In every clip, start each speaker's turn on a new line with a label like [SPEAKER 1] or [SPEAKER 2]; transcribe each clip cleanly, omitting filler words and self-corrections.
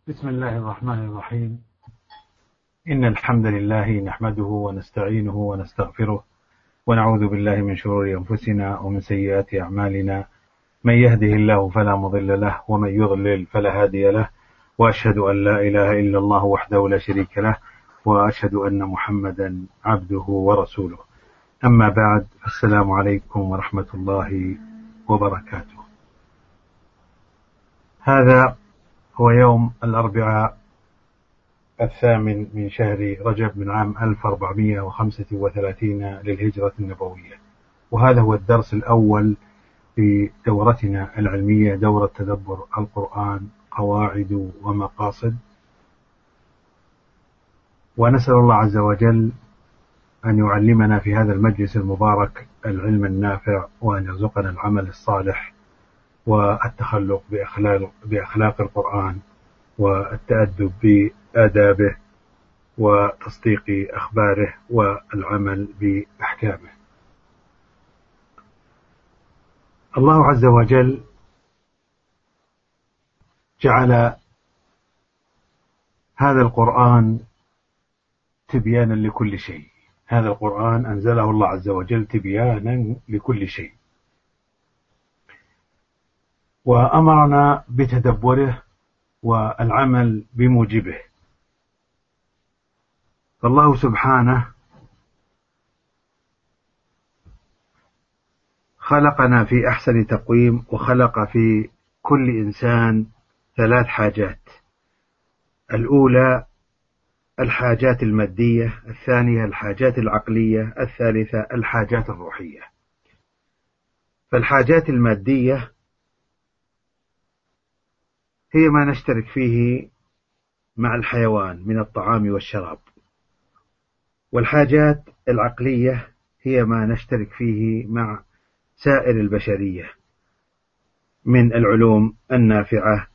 [SPEAKER 1] بسم الله الرحمن الرحيم. إن الحمد لله نحمده ونستعينه ونستغفره ونعوذ بالله من شرور أنفسنا ومن سيئات أعمالنا، من يهده الله فلا مضل له ومن يضلل فلا هادي له، وأشهد أن لا إله إلا الله وحده لا شريك له، وأشهد أن محمدا عبده ورسوله. أما بعد، السلام عليكم ورحمة الله وبركاته. هذا هو يوم الأربعاء 8 من شهر رجب من عام 1435 للهجرة النبوية، وهذا هو الدرس الأول في دورتنا العلمية، دورة تدبر القرآن قواعد ومقاصد. ونسأل الله عز وجل أن يعلمنا في هذا المجلس المبارك العلم النافع، وأن يرزقنا العمل الصالح والتخلق بأخلاق القرآن والتأدب بآدابه وتصديق أخباره والعمل بأحكامه. الله عز وجل جعل هذا القرآن تبيانا لكل شيء. هذا القرآن أنزله الله عز وجل تبيانا لكل شيء، وأمرنا بتدبره والعمل بموجبه. فالله سبحانه خلقنا في أحسن تقويم، وخلق في كل إنسان 3 حاجات: الأولى الحاجات المادية، الثانية الحاجات العقلية، الثالثة الحاجات الروحية. فالحاجات المادية هي ما نشترك فيه مع الحيوان من الطعام والشراب، والحاجات العقلية هي ما نشترك فيه مع سائر البشرية من العلوم النافعة،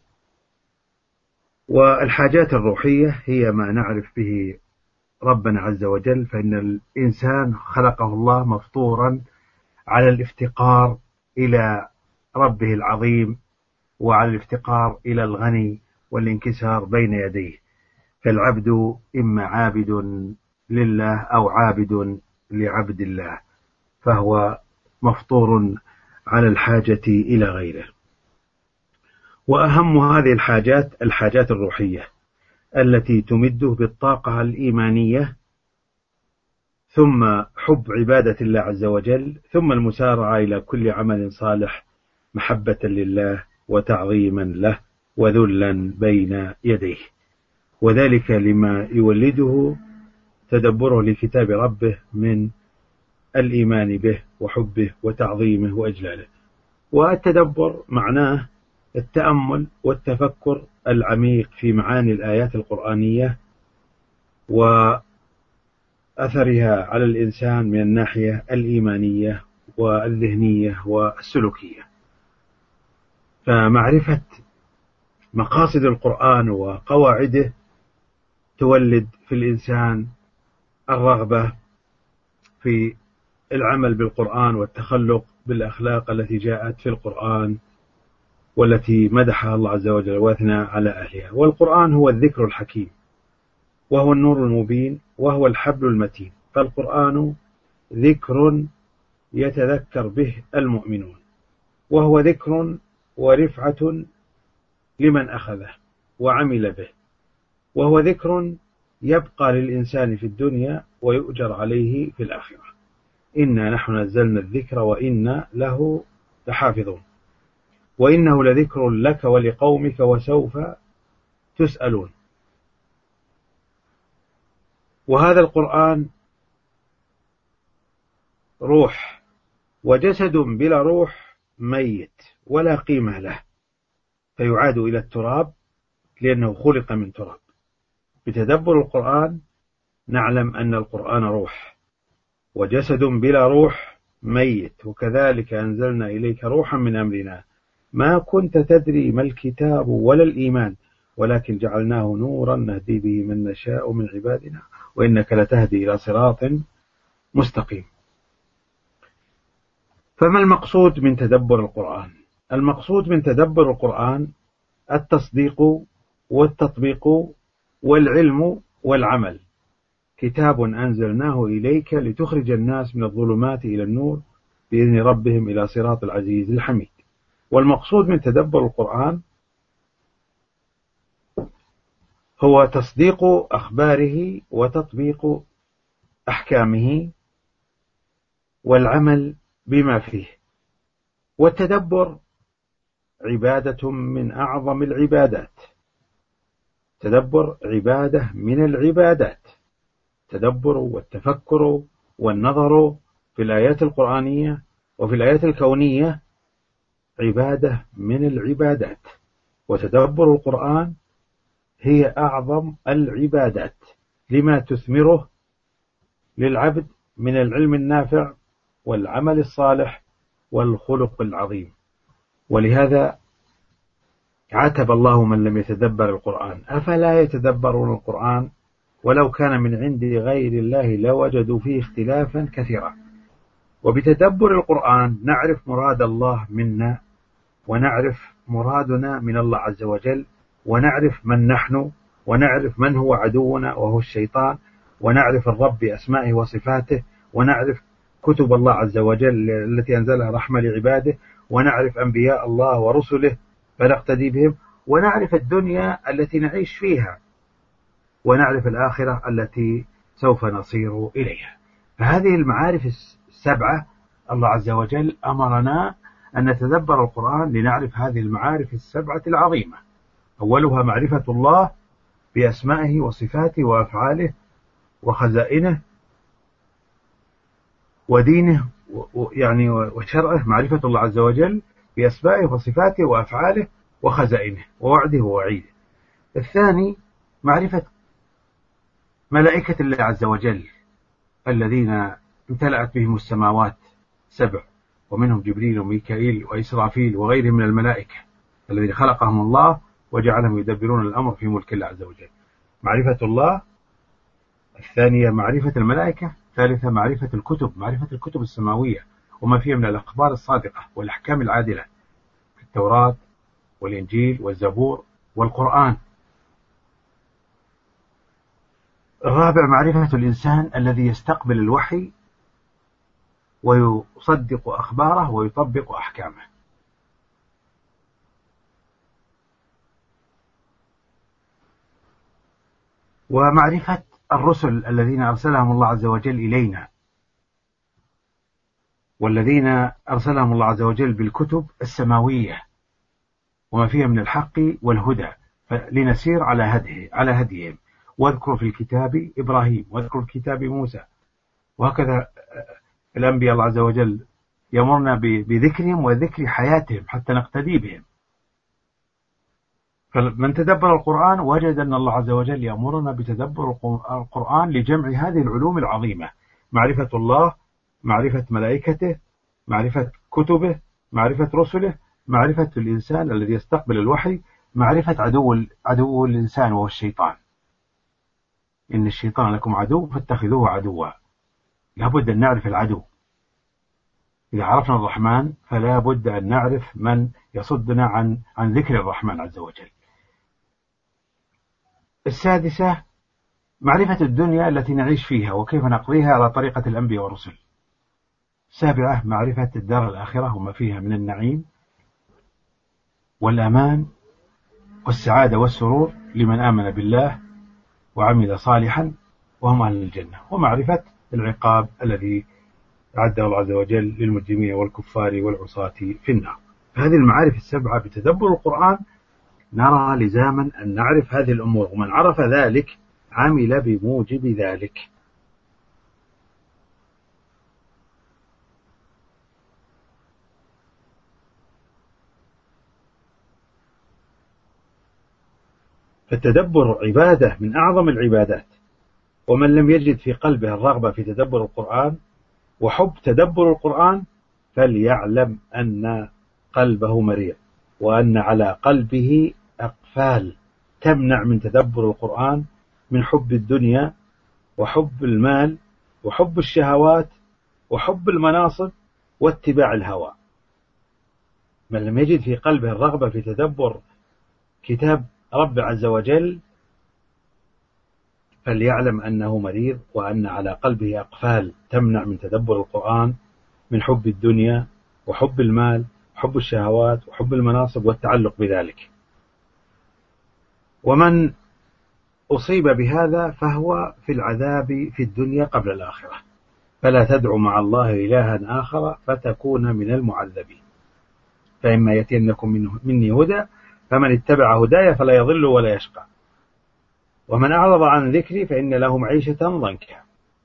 [SPEAKER 1] والحاجات الروحية هي ما نعرف به ربنا عز وجل. فإن الإنسان خلقه الله مفطورا على الافتقار إلى ربه العظيم، وعلى الافتقار إلى الغني والانكسار بين يديه. فالعبد إما عابد لله أو عابد لعبد الله، فهو مفطور على الحاجة إلى غيره. وأهم هذه الحاجات الروحية التي تمده بالطاقة الإيمانية، ثم حب عبادة الله عز وجل، ثم المسارعة إلى كل عمل صالح محبة لله وتعظيما له وذلا بين يديه، وذلك لما يولده تدبره لكتاب ربه من الإيمان به وحبه وتعظيمه وإجلاله. والتدبر معناه التأمل والتفكر العميق في معاني الآيات القرآنية وأثرها على الإنسان من الناحية الإيمانية والذهنية والسلوكية. فمعرفة مقاصد القرآن وقواعده تولد في الإنسان الرغبة في العمل بالقرآن والتخلق بالأخلاق التي جاءت في القرآن والتي مدحها الله عز وجل واثنى على أهلها. والقرآن هو الذكر الحكيم، وهو النور المبين، وهو الحبل المتين. فالقرآن ذكر يتذكر به المؤمنون، وهو ذكر ورفعة لمن أخذه وعمل به، وهو ذكر يبقى للإنسان في الدنيا ويؤجر عليه في الآخرة. إنا نحن نزلنا الذكر وإنا له لحافظون، وإنه لذكر لك ولقومك وسوف تسألون. وهذا القرآن روح، وجسد بلا روح ميت ولا قيمة له، فيعاد إلى التراب لأنه خلق من تراب. بتدبر القرآن نعلم أن القرآن روح، وجسد بلا روح ميت، وكذلك أنزلنا إليك روحا من أمرنا ما كنت تدري ما الكتاب ولا الإيمان ولكن جعلناه نورا نهدي به من نشاء من عبادنا وإنك لتهدي إلى صراط مستقيم. فما المقصود من تدبر القرآن؟ المقصود من تدبر القرآن التصديق والتطبيق والعلم والعمل. كتاب أنزلناه إليك لتخرج الناس من الظلمات إلى النور بإذن ربهم إلى صراط العزيز الحميد. والمقصود من تدبر القرآن هو تصديق أخباره وتطبيق أحكامه والعمل بما فيه. والتدبر عبادة من أعظم العبادات. تدبر عبادة من العبادات. التدبر والتفكر والنظر في الآيات القرآنية وفي الآيات الكونية عبادة من العبادات. وتدبر القرآن هي أعظم العبادات لما تثمره للعبد من العلم النافع والعمل الصالح والخلق العظيم. ولهذا عاتب الله من لم يتدبر القرآن: أفلا يتدبرون القرآن ولو كان من عند غير الله لوجدوا فيه اختلافا كثيرا. وبتدبر القرآن نعرف مراد الله منا، ونعرف مرادنا من الله عز وجل، ونعرف من نحن، ونعرف من هو عدونا وهو الشيطان، ونعرف الرب بأسمائه وصفاته، ونعرف كتب الله عز وجل التي أنزلها رحمة لعباده، ونعرف أنبياء الله ورسله فنقتدي بهم، ونعرف الدنيا التي نعيش فيها، ونعرف الآخرة التي سوف نصير إليها. فهذه المعارف السبعة الله عز وجل أمرنا أن نتدبر القرآن لنعرف هذه المعارف السبعة العظيمة. أولها معرفة الله بأسمائه وصفاته وأفعاله وخزائنه ودينه يعني وشرعه. معرفة الله عز وجل بأسمائه وصفاته وأفعاله وخزائنه ووعده ووعيده. الثاني معرفة ملائكة الله عز وجل الذين امتلأت بهم السماوات سبع، ومنهم جبريل وميكائيل وإسرافيل وغيرهم من الملائكة الذين خلقهم الله وجعلهم يدبرون الأمر في ملك الله عز وجل. معرفة الله. الثانية معرفة الملائكة. الثالثة معرفة الكتب، معرفة الكتب السماوية وما فيها من الأخبار الصادقة والأحكام العادلة في التوراة والإنجيل والزبور والقرآن. الرابع معرفة الإنسان الذي يستقبل الوحي ويصدق أخباره ويطبق أحكامه. ومعرفة الرسل الذين أرسلهم الله عز وجل إلينا، والذين أرسلهم الله عز وجل بالكتب السماوية وما فيها من الحق والهدى لنسير على هديهم. واذكر في الكتاب إبراهيم، واذكر في الكتاب موسى، وهكذا الأنبياء الله عز وجل يأمرنا بذكرهم وذكر حياتهم حتى نقتدي بهم. فمن تدبر القرآن وجد أن الله عز وجل يأمرنا بتدبر القرآن لجمع هذه العلوم العظيمة: معرفة الله، معرفة ملائكته، معرفة كتبه، معرفة رسله، معرفة الإنسان الذي يستقبل الوحي، معرفة عدو الإنسان وهو الشيطان. إن الشيطان لكم عدو فاتخذوه عدوا. لابد أن نعرف العدو. إذا عرفنا الرحمن فلا بد أن نعرف من يصدنا عن ذكر الرحمن عز وجل. السادسة معرفة الدنيا التي نعيش فيها وكيف نقضيها على طريقة الأنبياء والرسل. السابعة معرفة الدار الآخرة وما فيها من النعيم والأمان والسعادة والسرور لمن آمن بالله وعمل صالحا وهم أهل الجنة. ومعرفة العقاب الذي أعده الله عز وجل للمجرمين والكفار والعصاة في النار. هذه المعارف السبعة بتدبر القرآن نرى لزاما أن نعرف هذه الأمور، ومن عرف ذلك عمل بموجب ذلك. فالتدبر عبادة من أعظم العبادات، ومن لم يجد في قلبه الرغبة في تدبر القرآن وحب تدبر القرآن فليعلم أن قلبه مريض، وأن على قلبه أقفال تمنع من تدبر القرآن من حب الدنيا وحب المال وحب الشهوات وحب المناصب واتباع الهوى. من لم يجد في قلبه الرغبة في تدبر كتاب رب عز وجل فليعلم أنه مريض، وأن على قلبه أقفال تمنع من تدبر القرآن، من حب الدنيا وحب المال وحب الشهوات وحب المناصب والتعلق بذلك. ومن أصيب بهذا فهو في العذاب في الدنيا قبل الآخرة، فلا تدع مع الله إلها آخر فتكون من المعذبين. فإما يأتينكم مني هدى فمن اتبع هداي فلا يضل ولا يشقى، ومن أعرض عن ذكري فإن له معيشة ضنكا.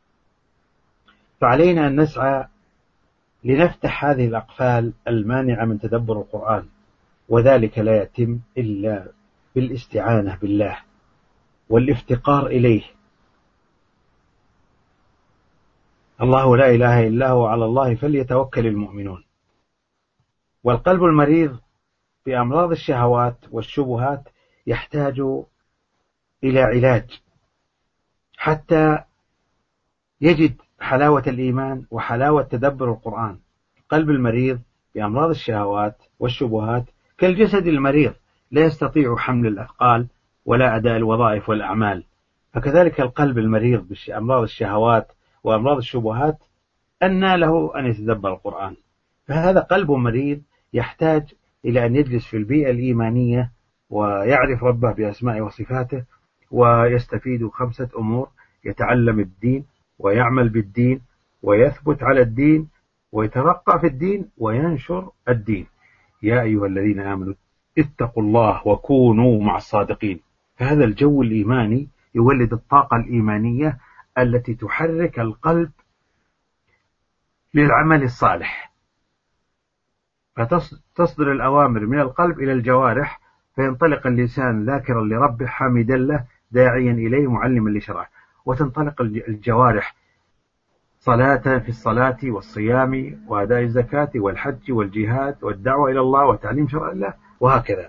[SPEAKER 1] فعلينا أن نسعى لنفتح هذه الأقفال المانعة من تدبر القرآن، وذلك لا يتم إلا بالاستعانة بالله والافتقار إليه. الله لا إله إلا هو على الله فليتوكل المؤمنون. والقلب المريض بأمراض الشهوات والشبهات يحتاج إلى علاج حتى يجد حلاوة الإيمان وحلاوة تدبر القرآن. القلب المريض بأمراض الشهوات والشبهات كالجسد المريض لا يستطيع حمل الأثقال ولا أداء الوظائف والأعمال، فكذلك القلب المريض بأمراض الشهوات وأمراض الشبهات أنى له أن يتدبر القرآن. فهذا قلب مريض يحتاج إلى أن يجلس في البيئة الإيمانية ويعرف ربه بأسماء وصفاته، ويستفيد 5 أمور: يتعلم الدين ويعمل بالدين ويثبت على الدين ويترقى في الدين وينشر الدين. يا أيها الذين آمنوا اتقوا الله وكونوا مع الصادقين. فهذا الجو الإيماني يولد الطاقة الإيمانية التي تحرك القلب للعمل الصالح، فتصدر الأوامر من القلب إلى الجوارح، فينطلق اللسان ذاكرا لربه حامدا له داعيا إليه معلما لشرعه، وتنطلق الجوارح صلاة في الصلاة والصيام وأداء الزكاة والحج والجهاد والدعوة إلى الله وتعليم شرع الله، وهكذا.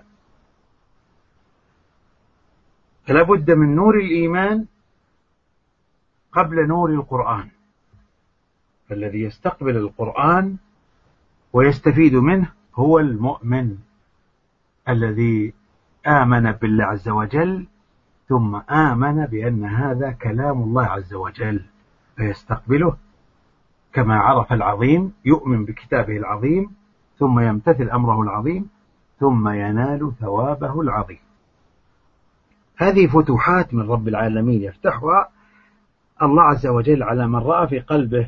[SPEAKER 1] فلا بد من نور الإيمان قبل نور القرآن. فالذي يستقبل القرآن ويستفيد منه هو المؤمن الذي آمن بالله عز وجل، ثم آمن بأن هذا كلام الله عز وجل فيستقبله كما عرف العظيم، يؤمن بكتابه العظيم ثم يمتثل أمره العظيم ثم ينال ثوابه العظيم. هذه فتوحات من رب العالمين يفتحها الله عز وجل على من رأى في قلبه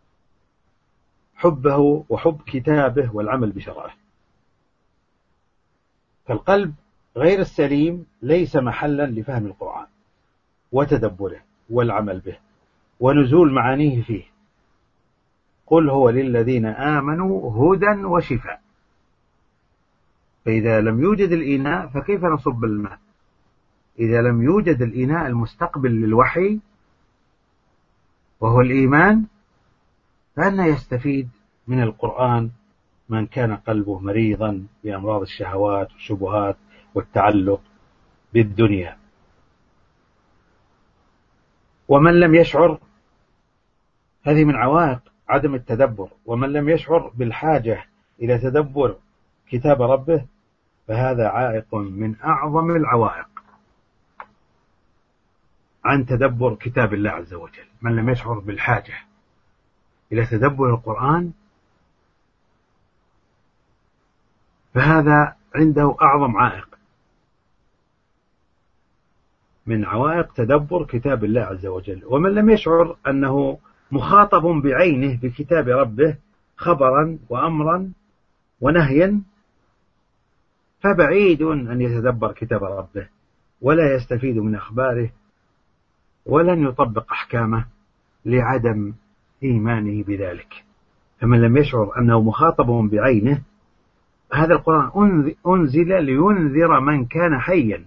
[SPEAKER 1] حبه وحب كتابه والعمل بشرعه. فالقلب غير السليم ليس محلا لفهم القرآن وتدبره والعمل به ونزول معانيه فيه. قل هو للذين آمنوا هدى وشفاء. فإذا لم يوجد الإناء فكيف نصب الماء؟ إذا لم يوجد الإناء المستقبل للوحي وهو الإيمان، فأنا يستفيد من القرآن من كان قلبه مريضا بأمراض الشهوات والشبهات والتعلق بالدنيا. ومن لم يشعر، هذه من عوائق عدم التدبر، ومن لم يشعر بالحاجة إلى تدبر كتاب ربه فهذا عائق من أعظم العوائق عن تدبر كتاب الله عز وجل. من لم يشعر بالحاجة إلى تدبر القرآن فهذا عنده أعظم عائق من عوائق تدبر كتاب الله عز وجل. ومن لم يشعر أنه مخاطب بعينه بكتاب ربه خبرا وأمرا ونهيا فبعيد أن يتدبر كتاب ربه ولا يستفيد من أخباره ولن يطبق أحكامه لعدم إيمانه بذلك. فمن لم يشعر أنه مخاطب بعينه، هذا القرآن أنزل لينذر من كان حيا،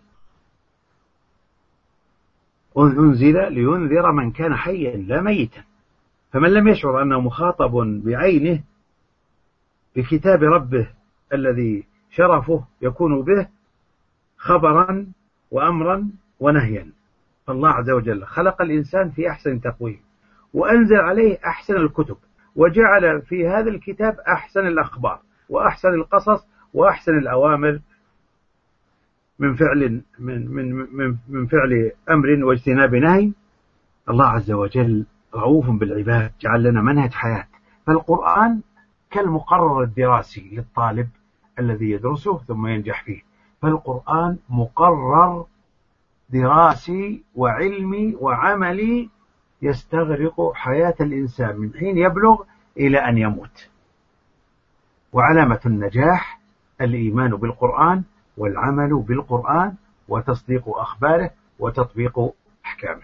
[SPEAKER 1] أنزل لينذر من كان حيا لا ميتا. فمن لم يشعر أنه مخاطب بعينه بكتاب ربه الذي شرفه يكون به خبرا وأمرا ونهيا. فالله عز وجل خلق الإنسان في أحسن تقويم وأنزل عليه أحسن الكتب، وجعل في هذا الكتاب أحسن الأخبار وأحسن القصص وأحسن الأوامر من فعل من فعل أمر واجتناب نهي. الله عز وجل رؤوف بالعباد، جعل لنا منهج حياة. فالقرآن كالمقرر الدراسي للطالب الذي يدرسه ثم ينجح فيه. فالقرآن مقرر دراسي وعلمي وعملي يستغرق حياة الإنسان من حين يبلغ إلى أن يموت. وعلامة النجاح الإيمان بالقرآن والعمل بالقرآن وتصديق أخباره وتطبيق أحكامه.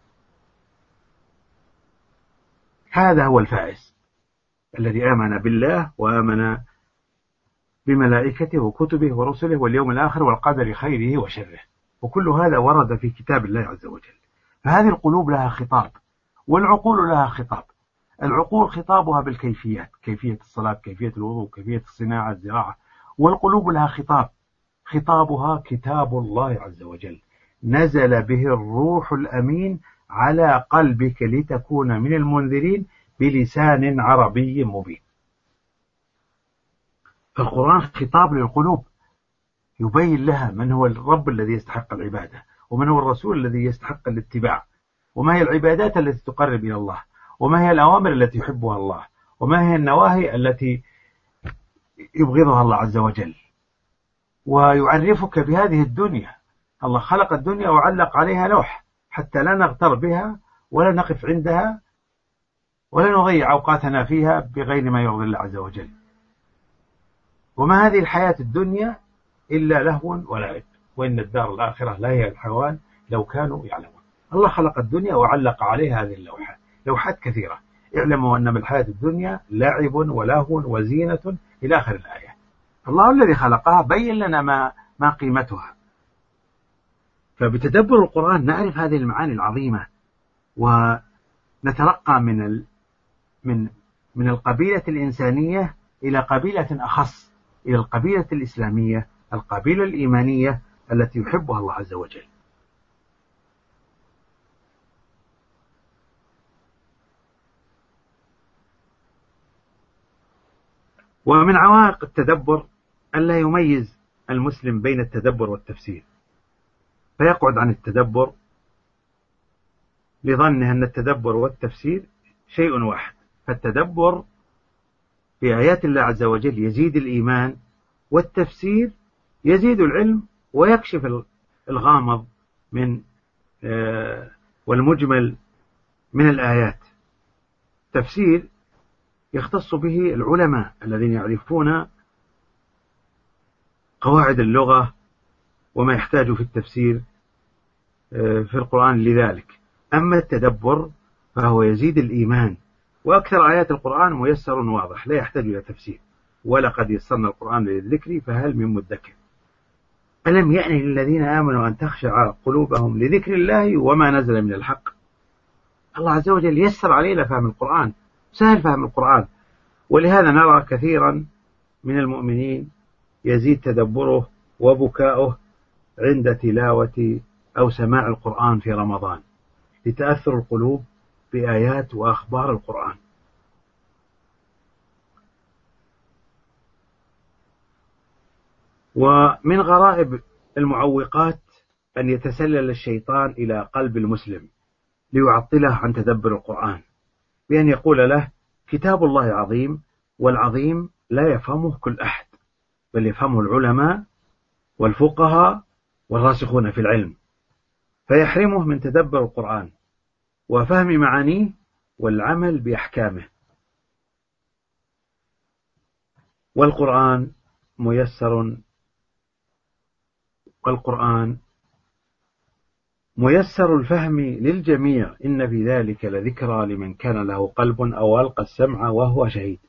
[SPEAKER 1] هذا هو الفائز الذي آمن بالله وآمن بملائكته وكتبه ورسله واليوم الآخر والقدر خيره وشره. وكل هذا ورد في كتاب الله عز وجل. فهذه القلوب لها خطاب والعقول لها خطاب. العقول خطابها بالكيفيات، كيفية الصلاة، كيفية الوضوء، كيفية الصناعة، الزراعة. والقلوب لها خطاب، خطابها كتاب الله عز وجل، نزل به الروح الأمين على قلبك لتكون من المنذرين بلسان عربي مبين. فالقرآن خطاب للقلوب، يبين لها من هو الرب الذي يستحق العبادة، ومن هو الرسول الذي يستحق الاتباع، وما هي العبادات التي تقرب إلى الله، وما هي الأوامر التي يحبها الله، وما هي النواهي التي يبغضها الله عز وجل. ويعرفك بهذه الدنيا. الله خلق الدنيا وعلق عليها لوح حتى لا نغتر بها ولا نقف عندها ولا نضيع أوقاتنا فيها بغير ما يرضي الله عز وجل. وما هذه الحياة الدنيا إلا لهو ولعب، وإن الدار الآخرة لا هي الحيوان لو كانوا يعلمون. الله خلق الدنيا وعلق عليها هذه اللوحات، لوحات كثيرة. اعلموا أن من الحياة الدنيا لعب ولهو وزينة إلى آخر الآية. الله الذي خلقها بين لنا ما قيمتها. فبتدبر القرآن نعرف هذه المعاني العظيمة، ونترقى من القبيلة الإنسانية إلى قبيلة أخص، إلى القبيلة الإسلامية، القبيلة الإيمانية التي يحبها الله عز وجل. ومن عوائق التدبر ألا يميز المسلم بين التدبر والتفسير، فيقعد عن التدبر لظنه أن التدبر والتفسير شيء واحد. فالتدبر في آيات الله عز وجل يزيد الإيمان، والتفسير يزيد العلم ويكشف الغامض والمجمل من الآيات. تفسير يختص به العلماء الذين يعرفون قواعد اللغة وما يحتاج في التفسير في القرآن لذلك. أما التدبر فهو يزيد الإيمان، وأكثر آيات القرآن ميسر واضح لا يحتاج إلى تفسير. ولقد يسرنا القرآن للذكر فهل من مدكر. ألم يأن للذين آمنوا أن تخشع قلوبهم لذكر الله وما نزل من الحق. الله عز وجل يسر علينا فهم القرآن، سهل فهم القرآن. ولهذا نرى كثيرا من المؤمنين يزيد تدبره وبكاؤه عند تلاوة أو سماع القرآن في رمضان، لتأثر القلوب بآيات وأخبار القرآن. ومن غرائب المعوقات أن يتسلل الشيطان إلى قلب المسلم ليعطله عن تدبر القرآن، بأن يقول له كتاب الله عظيم، والعظيم لا يفهمه كل أحد، بل يفهمه العلماء والفقهاء والراسخون في العلم، فيحرمه من تدبر القرآن وفهم معانيه والعمل بأحكامه. والقرآن ميسر الفهم للجميع، إن في ذلك لذكرى لمن كان له قلب أو ألقى السمع وهو شهيد.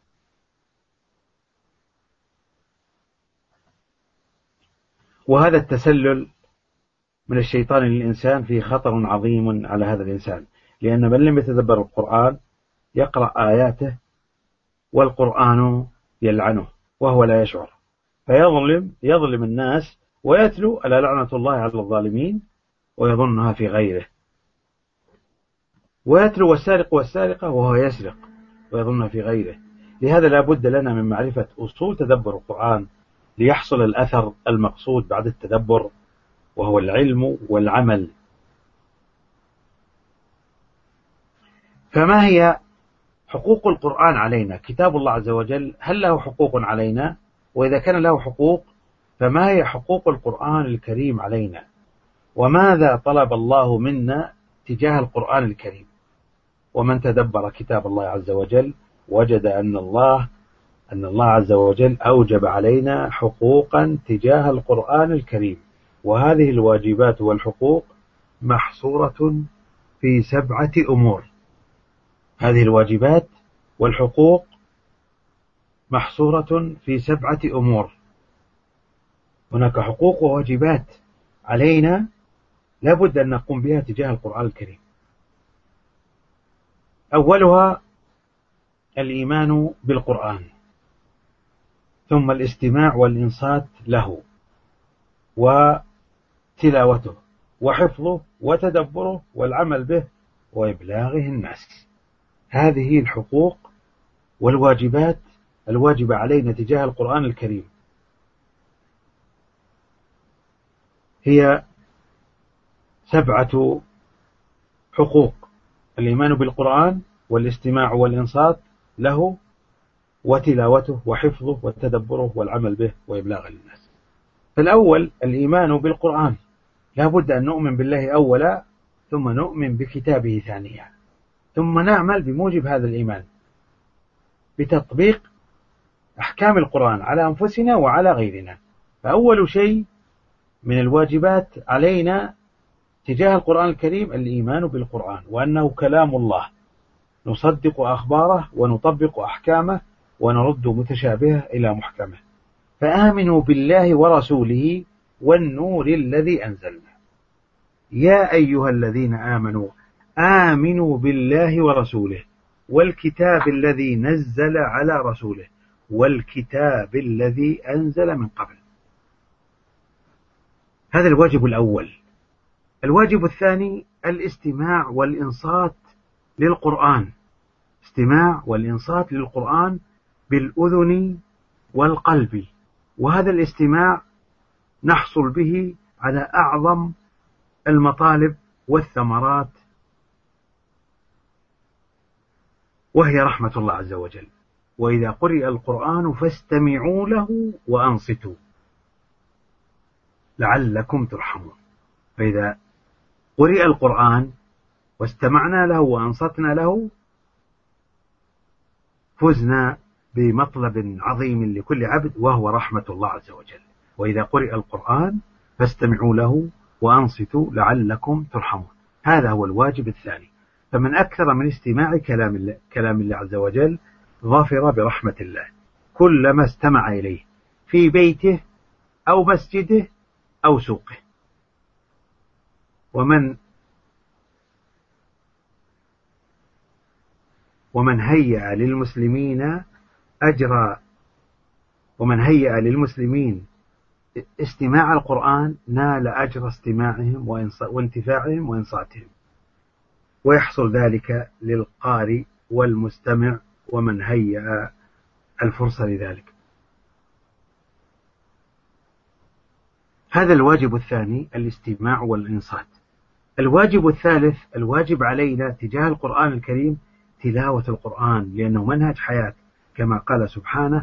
[SPEAKER 1] وهذا التسلل من الشيطان للإنسان فيه خطر عظيم على هذا الإنسان، لأن من لم يتدبر القرآن يقرأ آياته والقرآن يلعنه وهو لا يشعر، فيظلم الناس ويتلو ألا لعنة الله على الظالمين ويظنها في غيره، ويتلو والسارق والسارقة وهو يسرق ويظنها في غيره. لهذا لا بد لنا من معرفة أصول تدبر القرآن ليحصل الأثر المقصود بعد التدبر وهو العلم والعمل. فما هي حقوق القرآن علينا؟ كتاب الله عز وجل هل له حقوق علينا؟ وإذا كان له حقوق فما هي حقوق القرآن الكريم علينا؟ وماذا طلب الله منا تجاه القرآن الكريم؟ ومن تدبر كتاب الله عز وجل وجد أن الله عز وجل أوجب علينا حقوقا تجاه القرآن الكريم، وهذه الواجبات والحقوق محصورة في 7 أمور. هذه الواجبات والحقوق محصورة في 7 أمور. هناك حقوق وواجبات علينا لا بد أن نقوم بها تجاه القرآن الكريم. أولها الإيمان بالقرآن، ثم الاستماع والإنصات له وتلاوته وحفظه وتدبره والعمل به وإبلاغه الناس. هذه الحقوق والواجبات الواجبة علينا تجاه القرآن الكريم. هي 7 حقوق: الإيمان بالقرآن والاستماع والإنصات له وتلاوته وحفظه وتدبره والعمل به وإبلاغه للناس. فالأول الإيمان بالقرآن، لا بد أن نؤمن بالله أولا، ثم نؤمن بكتابه ثانيا، ثم نعمل بموجب هذا الإيمان بتطبيق أحكام القرآن على أنفسنا وعلى غيرنا. فأول شيء من الواجبات علينا تجاه القرآن الكريم الإيمان بالقرآن، وأنه كلام الله، نصدق أخباره ونطبق أحكامه ونرد متشابهه إلى محكمه. فآمنوا بالله ورسوله والنور الذي أنزلنا. يا أيها الذين آمنوا آمنوا بالله ورسوله والكتاب الذي نزل على رسوله والكتاب الذي أنزل من قبل. هذا الواجب الأول. الواجب الثاني الاستماع والإنصات للقرآن، استماع والإنصات للقرآن بالأذن والقلب. وهذا الاستماع نحصل به على أعظم المطالب والثمرات، وهي رحمة الله عز وجل. وإذا قرئ القرآن فاستمعوا له وأنصتوا لعلكم ترحمون. فإذا قرئ القرآن واستمعنا له وأنصتنا له فزنا بمطلب عظيم لكل عبد، وهو رحمة الله عز وجل. وإذا قرئ القرآن فاستمعوا له وأنصتوا لعلكم ترحمون. هذا هو الواجب الثاني. فمن أكثر من استماع كلام الله عز وجل ظفر برحمة الله كلما استمع إليه في بيته أو مسجده أو سوقه. ومن هيأ للمسلمين استماع القرآن نال أجر استماعهم وانتفاعهم وإنصاتهم، ويحصل ذلك للقارئ والمستمع ومن هيأ الفرصة لذلك. هذا الواجب الثاني الاستماع والإنصات. الواجب الثالث الواجب علينا تجاه القرآن الكريم تلاوة القرآن، لأنه منهج حياة، كما قال سبحانه: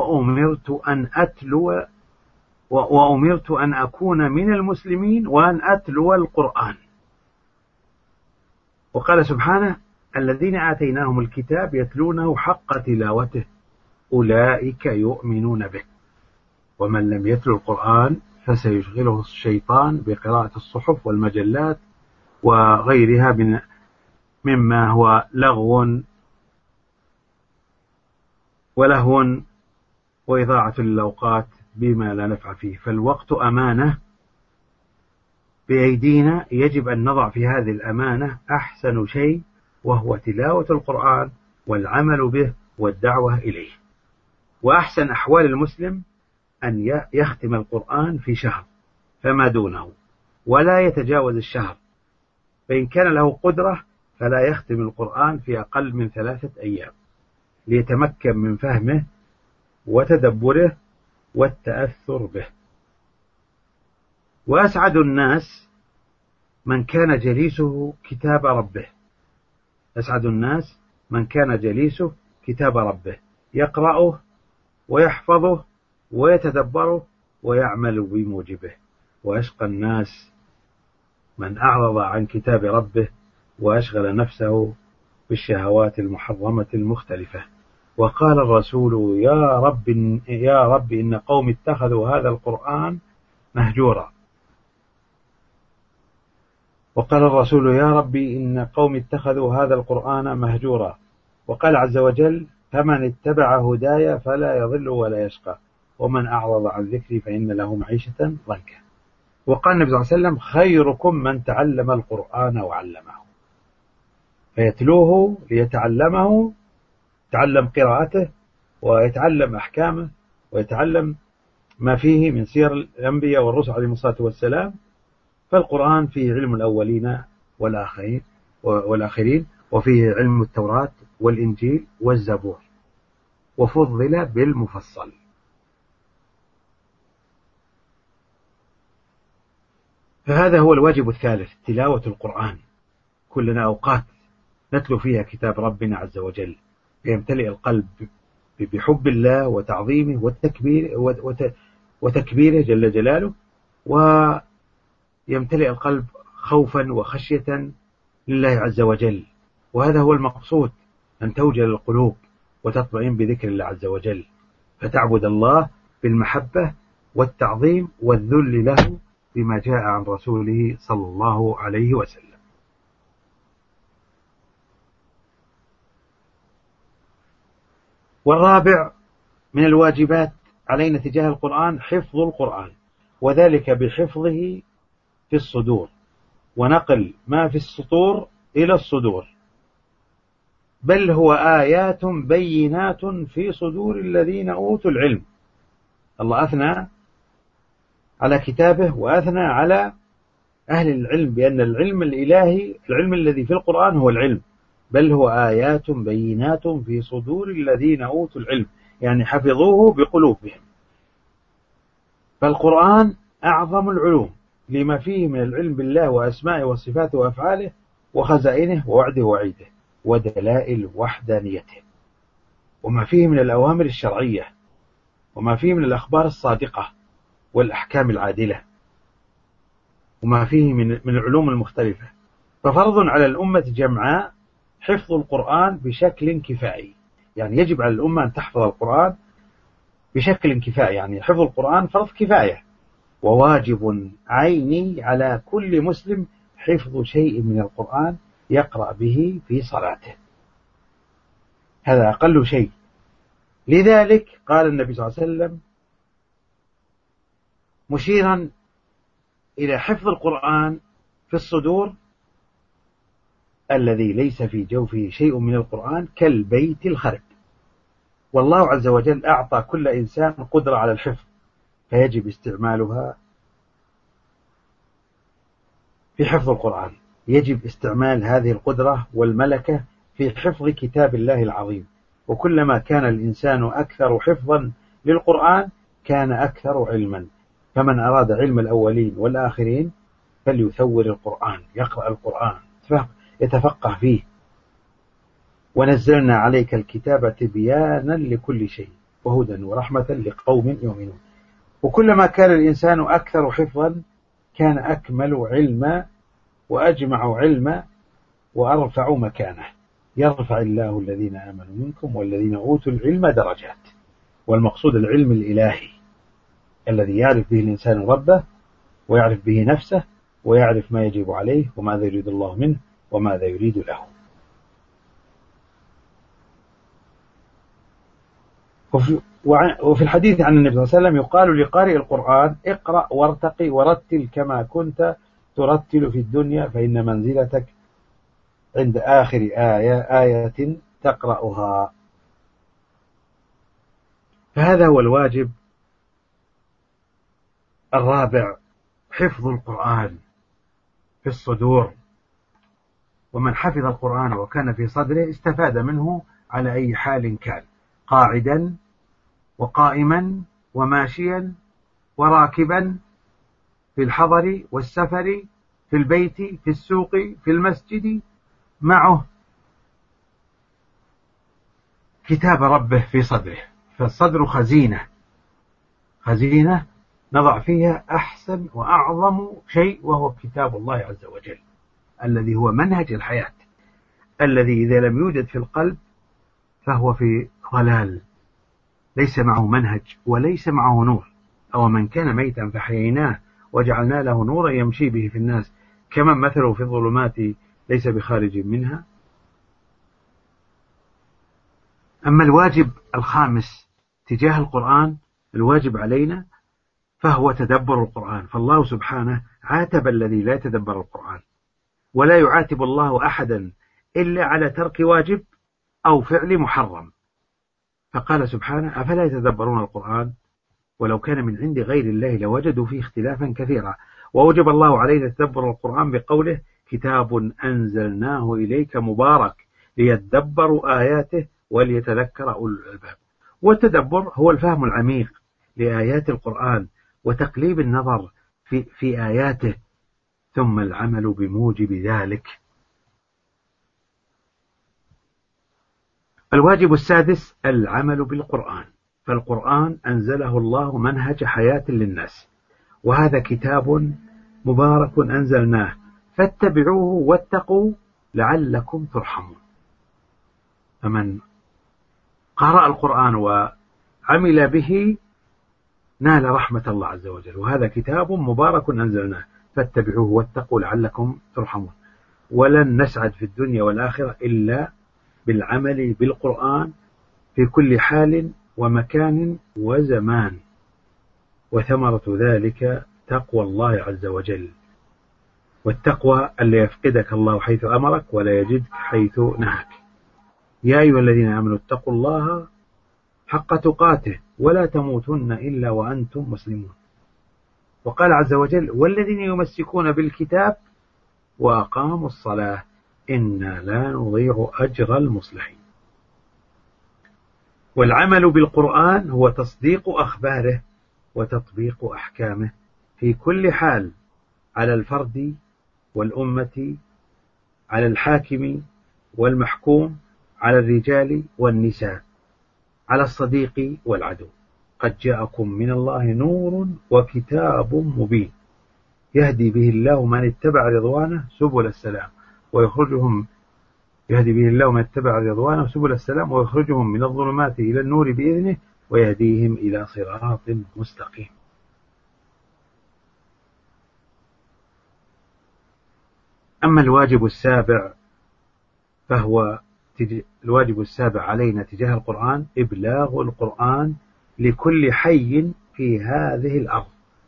[SPEAKER 1] وأمرت أن أكون من المسلمين وأن أتلو القرآن. وقال سبحانه: الذين آتيناهم الكتاب يتلونه حق تلاوته أولئك يؤمنون به ومن لم يتلو القرآن فسيشغله الشيطان بقراءة الصحف والمجلات وغيرها مما هو لغو ولهو وإضاعة للأوقات بما لا نفع فيه. فالوقت أمانة بأيدينا، يجب أن نضع في هذه الأمانة أحسن شيء، وهو تلاوة القرآن والعمل به والدعوة إليه. وأحسن أحوال المسلم أن يختم القرآن في شهر فما دونه، ولا يتجاوز الشهر. فإن كان له قدرة فلا يختم القرآن في أقل من 3 أيام، ليتمكن من فهمه وتدبره والتأثر به. وأسعد الناس من كان جليسه كتاب ربه. أسعد الناس من كان جليسه كتاب ربه يقرأه ويحفظه ويتدبره ويعمل بموجبه. وأشقى الناس من أعرض عن كتاب ربه وأشغل نفسه بالشهوات المحرمة المختلفة. وقال الرسول: يا رب إن قوم اتخذوا هذا القرآن مهجورا. وقال الرسول: يا رب إن قوم اتخذوا هذا القرآن مهجورا. وقال عز وجل: فمن اتبع هدايا فلا يضل ولا يشقى ومن أعرض عن ذكري فإن له معيشة ضنكا. وقال النبي صلى الله عليه وسلم: خيركم من تعلم القرآن وعلمه. فيتلوه ليتعلمه، يتعلم قراءته ويتعلم أحكامه ويتعلم ما فيه من سير الأنبياء والرسل عليهم الصلاة والسلام. فالقرآن فيه علم الأولين والآخرين وفيه علم التوراة والإنجيل والزبور، وفضل بالمفصل. فهذا هو الواجب الثالث، تلاوة القرآن. كلنا أوقات نتلو فيها كتاب ربنا عز وجل يمتلئ القلب بحب الله وتعظيمه وتكبيره جل جلاله، ويمتلئ القلب خوفا وخشية لله عز وجل. وهذا هو المقصود، أن توجل القلوب وتطمئن بذكر الله عز وجل، فتعبد الله بالمحبة والتعظيم والذل له بما جاء عن رسوله صلى الله عليه وسلم. والرابع من الواجبات علينا تجاه القرآن حفظ القرآن، وذلك بحفظه في الصدور ونقل ما في السطور إلى الصدور، بل هو آيات بينات في صدور الذين أوتوا العلم. الله أثنى على كتابه وأثنى على أهل العلم بأن العلم الإلهي، العلم الذي في القرآن هو العلم، بل هو آيات بينات في صدور الذين أوتوا العلم، يعني حفظوه بقلوبهم. فالقرآن أعظم العلوم لما فيه من العلم بالله وأسمائه وصفاته وأفعاله وخزائنه ووعده ووعيده ودلائل وحدانيته، وما فيه من الأوامر الشرعية، وما فيه من الأخبار الصادقة والأحكام العادلة، وما فيه من العلوم المختلفة. ففرض على الأمة جمعاء حفظ القرآن بشكل كفائي، يعني يجب على الأمة أن تحفظ القرآن بشكل كفائي، يعني حفظ القرآن فرض كفاية، وواجب عيني على كل مسلم حفظ شيء من القرآن يقرأ به في صلاته، هذا أقل شيء. لذلك قال النبي صلى الله عليه وسلم مشيرا إلى حفظ القرآن في الصدور: الذي ليس في جوفه شيء من القرآن كالبيت الخرب. والله عز وجل أعطى كل إنسان قدرة على الحفظ، فيجب استعمالها في حفظ القرآن، يجب استعمال هذه القدرة والملكة في حفظ كتاب الله العظيم. وكلما كان الإنسان أكثر حفظا للقرآن كان أكثر علما. فمن أراد علم الأولين والآخرين فليثور القرآن، يقرأ القرآن يتفقه فيه. ونزلنا عليك الكتاب تبيانا لكل شيء وهدى ورحمة لقوم يؤمنون. وكلما كان الإنسان أكثر حفظا كان أكمل علما وأجمع علما وأرفع مكانه. يرفع الله الذين آمنوا منكم والذين أوتوا العلم درجات. والمقصود العلم الإلهي الذي يعرف به الإنسان ربه ويعرف به نفسه ويعرف ما يجب عليه وماذا يريد الله منه وماذا يريد له. وفي الحديث عن النبي صلى الله عليه وسلم يقال لقارئ القرآن: اقرأ وارتقي ورتل كما كنت ترتل في الدنيا فإن منزلتك عند آخر آية تقرأها. فهذا هو الواجب الرابع، حفظ القرآن في الصدور. ومن حفظ القرآن وكان في صدره استفاد منه على أي حال كان، قاعدا وقائما وماشيا وراكبا في الحضر والسفر، في البيت، في السوق، في المسجد، معه كتاب ربه في صدره. فالصدر خزينة نضع فيها أحسن وأعظم شيء، وهو كتاب الله عز وجل الذي هو منهج الحياة، الذي إذا لم يوجد في القلب فهو في ضلال، ليس معه منهج وليس معه نور. أو من كان ميتا فحييناه وجعلنا له نورا يمشي به في الناس كمن مثله في الظلمات ليس بخارج منها. أما الواجب الخامس تجاه القرآن، الواجب علينا فهو تدبر القرآن. فالله سبحانه عاتب الذي لا يتدبر القرآن، ولا يعاتب الله أحدا إلا على ترك واجب أو فعل محرم. فقال سبحانه: أفلا يتدبرون القرآن ولو كان من عند غير الله لوجدوا فيه اختلافا كثيرا. وأوجب الله علينا تدبر القرآن بقوله: كتاب أنزلناه إليك مبارك ليدبروا آياته وليتذكر أولو الألباب. والتدبر هو الفهم العميق لآيات القرآن وتقليب النظر في آياته، ثم العمل بموجب ذلك. الواجب السادس العمل بالقرآن. فالقرآن أنزله الله منهج حياة للناس، وهذا كتاب مبارك أنزلناه فاتبعوه واتقوا لعلكم ترحمون. فمن قرأ القرآن وعمل به نال رحمة الله عز وجل. وهذا كتاب مبارك أنزلناه فاتبعوه واتقوا لعلكم ترحمون. ولن نسعد في الدنيا والآخرة إلا بالعمل بالقرآن في كل حال ومكان وزمان، وثمرة ذلك تقوى الله عز وجل. والتقوى ألا يفقدك الله حيث أمرك ولا يجدك حيث نهاك. يا أيها الذين آمنوا اتقوا الله حق تقاته ولا تموتن إلا وأنتم مسلمون. وقال عز وجل: والذين يمسكون بالكتاب وأقاموا الصلاة إنا لا نضيع أجر المصلحين. والعمل بالقرآن هو تصديق أخباره وتطبيق أحكامه في كل حال، على الفرد والأمة، على الحاكم والمحكوم، على الرجال والنساء، على الصديق والعدو. قد جاءكم من الله نور وكتاب مبين يهدي به الله من اتبع رضوانه سبل السلام ويخرجهم من الظلمات إلى النور بإذنه ويهديهم إلى صراط مستقيم. أما الواجب السابع علينا تجاه القرآن إبلاغ القرآن لكل حي في هذه الأرض.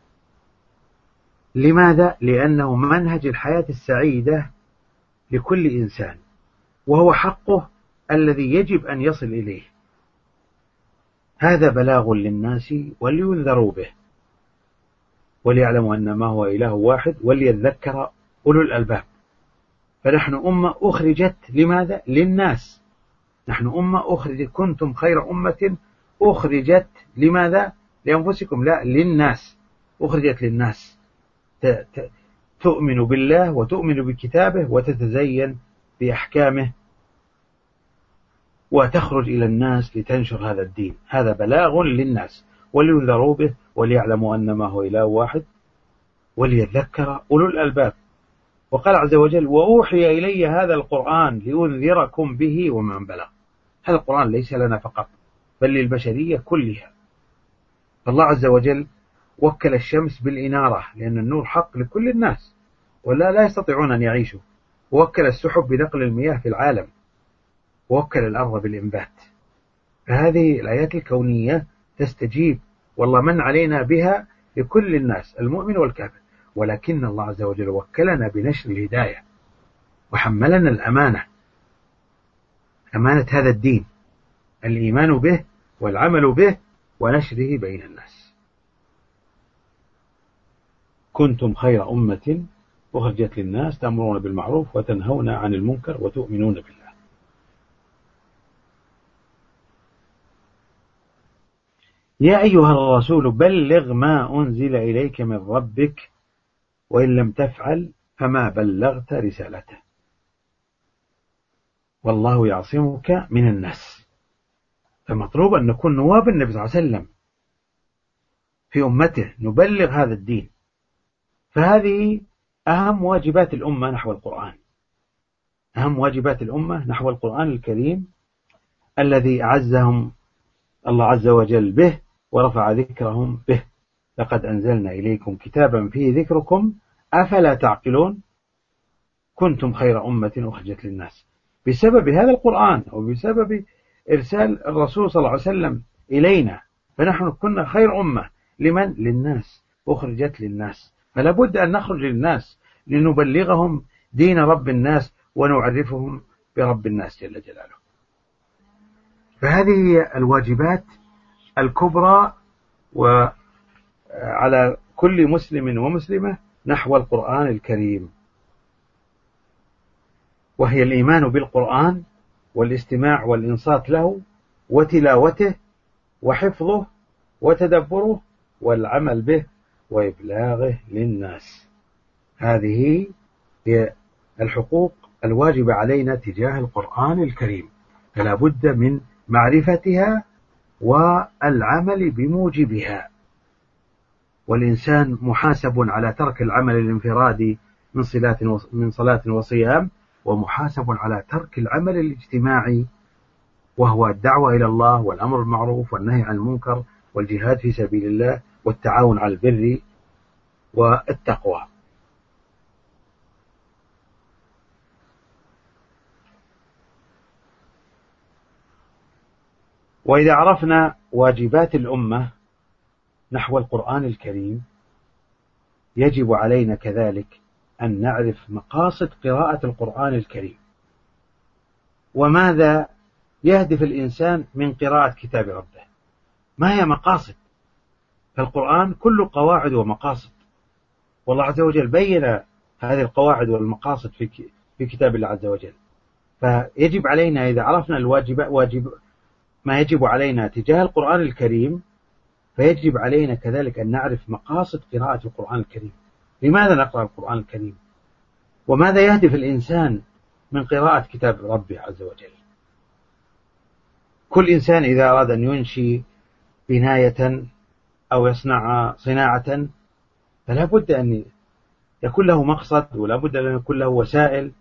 [SPEAKER 1] لماذا؟ لأنه منهج الحياة السعيدة لكل إنسان، وهو حقه الذي يجب أن يصل إليه. هذا بلاغ للناس ولينذروا به وليعلموا أن ما هو إله واحد وليذكر أولو الألباب. فنحن أمة أخرجت لماذا؟ للناس. نحن أمة أخرجت، كنتم خير أمة أخرجت لماذا؟ لأنفسكم؟ لا، للناس. أخرجت للناس تؤمن بالله وتؤمن بكتابه وتتزين بأحكامه وتخرج إلى الناس لتنشر هذا الدين. هذا بلاغ للناس ولينذروا به وليعلموا أن ما هو إله واحد وليذكر أولو الألباب. وقال عز وجل: وأوحي إلي هذا القرآن لأنذركم به ومن بلغ. هذا القرآن ليس لنا فقط بل للبشرية كلها. فالله عز وجل وكل الشمس بالإنارة لأن النور حق لكل الناس ولا يستطيعون أن يعيشوا. ووكل السحب بنقل المياه في العالم، ووكل الأرض بالإنبات. فهذه الآيات الكونية تستجيب، والله من علينا بها لكل الناس المؤمن والكافر. ولكن الله عز وجل وكلنا بنشر الهداية وحملنا الأمانة، أمانة هذا الدين، الإيمان به والعمل به ونشره بين الناس. كنتم خير أمة أخرجت للناس تأمرون بالمعروف وتنهون عن المنكر وتؤمنون بالله. يا أيها الرسول بلغ ما أنزل إليك من ربك وإن لم تفعل فما بلغت رسالته، والله يعصمك من الناس. فمطلوب أن نكون نواب النبي صلى الله عليه وسلم في أمته، نبلغ هذا الدين. فهذه أهم واجبات الأمة نحو القرآن، أهم واجبات الأمة نحو القرآن الكريم الذي أعزهم الله عز وجل به ورفع ذكرهم به. لقد أنزلنا إليكم كتابا فيه ذكركم أفلا تعقلون كنتم خير أمة أخرجت للناس. بسبب هذا القرآن وبسبب إرسال الرسول صلى الله عليه وسلم إلينا، فنحن كنا خير أمة. لمن؟ للناس، أخرجت للناس. فلا بد أن نخرج للناس لنبلغهم دين رب الناس ونعرفهم برب الناس جل جلاله. فهذه هي الواجبات الكبرى وعلى كل مسلم ومسلمة نحو القرآن الكريم، وهي الإيمان بالقرآن والاستماع والإنصات له وتلاوته وحفظه وتدبره والعمل به وإبلاغه للناس. هذه هي الحقوق الواجبة علينا تجاه القرآن الكريم، فلا بد من معرفتها والعمل بموجبها. والإنسان محاسب على ترك العمل الانفرادي من صلاة وصيام، ومحاسب على ترك العمل الاجتماعي وهو الدعوة إلى الله والأمر بالمعروف والنهي عن المنكر والجهاد في سبيل الله والتعاون على البر والتقوى. وإذا عرفنا واجبات الأمة نحو القرآن الكريم، يجب علينا كذلك أن نعرف مقاصد قراءة القرآن الكريم، وماذا يهدف الإنسان من قراءة كتاب ربه. ما هي مقاصد؟ فالقرآن كله قواعد ومقاصد، والله عز وجل بين هذه القواعد والمقاصد في كتاب الله عز وجل. فيجب علينا إذا عرفنا ما يجب علينا تجاه القرآن الكريم، فيجب علينا كذلك أن نعرف مقاصد قراءة القرآن الكريم. لماذا نقرأ القرآن الكريم؟ وماذا يهدف الإنسان من قراءة كتاب ربه عز وجل؟ كل إنسان إذا أراد أن ينشي بناية أو يصنع صناعة فلا بد أن يكون له مقصد، ولا بد أن يكون له وسائل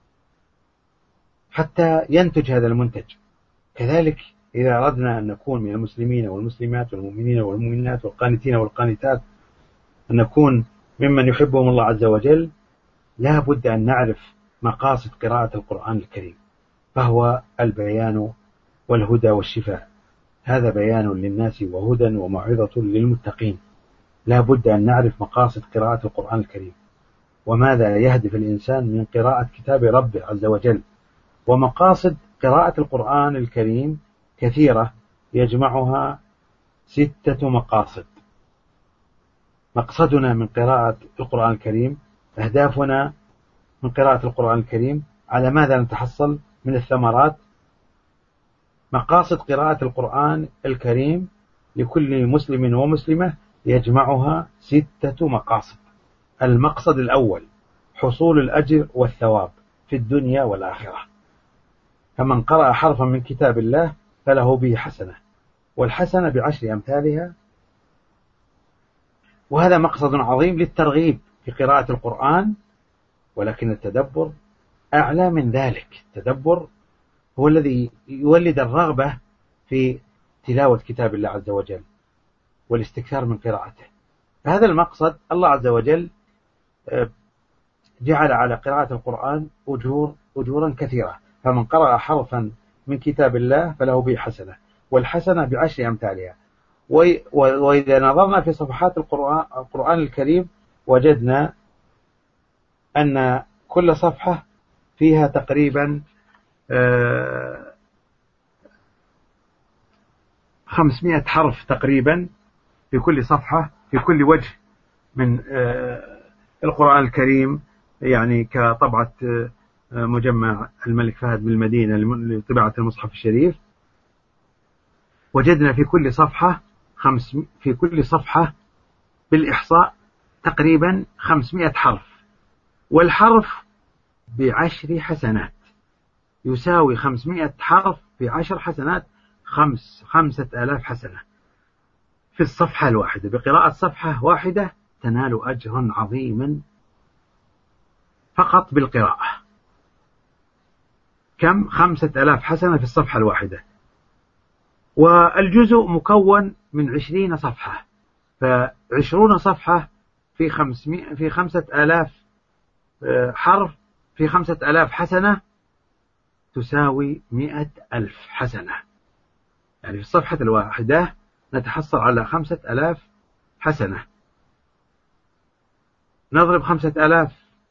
[SPEAKER 1] حتى ينتج هذا المنتج. كذلك إذا أردنا أن نكون من المسلمين والمسلمات والمؤمنين والمؤمنات والقانتين والقانتات، أن نكون ممن يحبهم الله عز وجل، لا بد أن نعرف مقاصد قراءة القرآن الكريم، فهو البيان والهدى والشفاء. هذا بيان للناس وهدى وموعظة للمتقين. لا بد أن نعرف مقاصد قراءة القرآن الكريم، وماذا يهدف الإنسان من قراءة كتاب ربه عز وجل. ومقاصد قراءة القرآن الكريم كثيرة، يجمعها 6 مقاصد. مقصدنا من قراءة القرآن الكريم، أهدافنا من قراءة القرآن الكريم، على ماذا نتحصل من الثمرات. مقاصد قراءة القرآن الكريم لكل مسلم ومسلمة يجمعها 6 مقاصد. المقصد الأول حصول الأجر والثواب في الدنيا والآخرة، فمن قرأ حرفا من كتاب الله فله به حسنة، والحسنة ب10 أمثالها. وهذا مقصد عظيم للترغيب في قراءة القرآن، ولكن التدبر أعلى من ذلك. التدبر هو الذي يولد الرغبة في تلاوة كتاب الله عز وجل والاستكثار من قراءته. هذا المقصد الله عز وجل جعل على قراءة القرآن أجورا كثيرة، فمن قرأ حرفا من كتاب الله فله به حسنة، والحسنة ب10 أمثالها. وإذا نظرنا في صفحات القرآن الكريم وجدنا أن كل صفحة فيها تقريبا 500 حرف تقريبا في كل صفحة، في كل وجه من القرآن الكريم، يعني كطبعة مجمع الملك فهد بالمدينة لطباعة المصحف الشريف. وجدنا في كل صفحة بالإحصاء تقريبا 500 حرف، والحرف ب10 حسنات، يساوي 500 حرف ب10 حسنات 5000 حسنة في الصفحة الواحدة. بقراءة صفحة واحدة تنال أجرا عظيما فقط بالقراءة. كم؟ 5000 حسنة في الصفحة الواحدة. والجزء مكون من 20 صفحة، ف20 صفحة في 5000 حرف في 5000 حسنة تساوي 100,000 حسنة. يعني في الصفحة الواحدة نتحصل على 5000 حسنة. نضرب 5000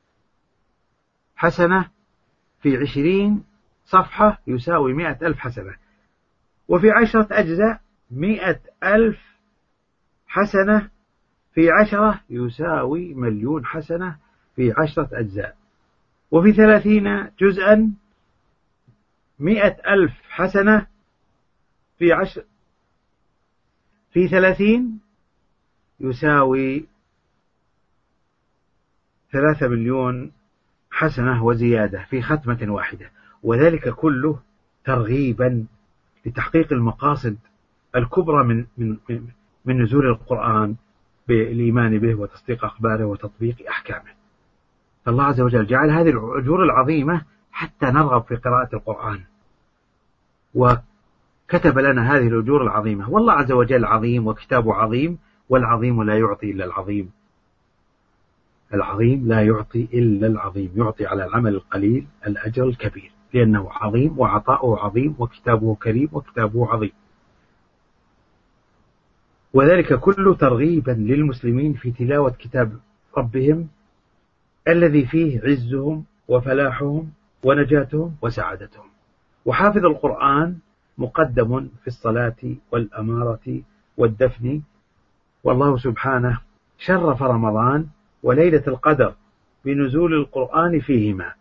[SPEAKER 1] حسنة في 20 صفحة يساوي 100,000 حسنة، وفي 10 أجزاء 100,000 حسنة في 10 يساوي 1,000,000 حسنة في 10 أجزاء، وفي 30 جزءا 100,000 حسنة في 10 في 30 يساوي 3,000,000 حسنة وزيادة في ختمة واحدة. وذلك كله ترغيبا لتحقيق المقاصد الكبرى من نزول القرآن، بالإيمان به وتصديق أخباره وتطبيق أحكامه. فالله عز وجل جعل هذه الأجور العظيمة حتى نرغب في قراءة القرآن، وكتب لنا هذه الأجور العظيمة. والله عز وجل عظيم وكتابه عظيم، والعظيم لا يعطي إلا العظيم. العظيم لا يعطي إلا العظيم، يعطي على العمل القليل الأجر الكبير، لأنه عظيم وعطاؤه عظيم وكتابه كريم وكتابه عظيم. وذلك كله ترغيبا للمسلمين في تلاوة كتاب ربهم الذي فيه عزهم وفلاحهم ونجاتهم وسعادتهم. وحافظ القرآن مقدم في الصلاة والأمارة والدفن. والله سبحانه شرف رمضان وليلة القدر بنزول القرآن فيهما.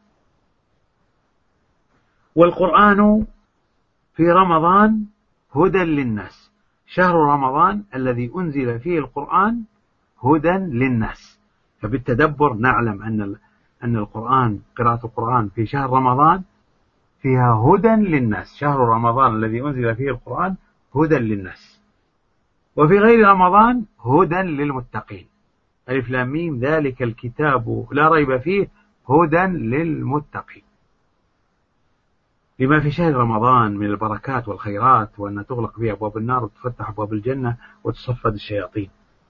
[SPEAKER 1] والقرآن في رمضان هدى للناس. شهر رمضان الذي أنزل فيه القرآن هدى للناس. فبالتدبر نعلم أن القرآن، قراءة القرآن في شهر رمضان فيها هدى للناس. شهر رمضان الذي أنزل فيه القرآن هدى للناس. وفي غير رمضان هدى للمتقين. ألف لام ميم ذلك الكتاب لا ريب فيه هدى للمتقين. لما في شهر رمضان من البركات والخيرات، وأن تغلق فيه أبواب النار وتفتح أبواب الجنة وتصفد الشياطين.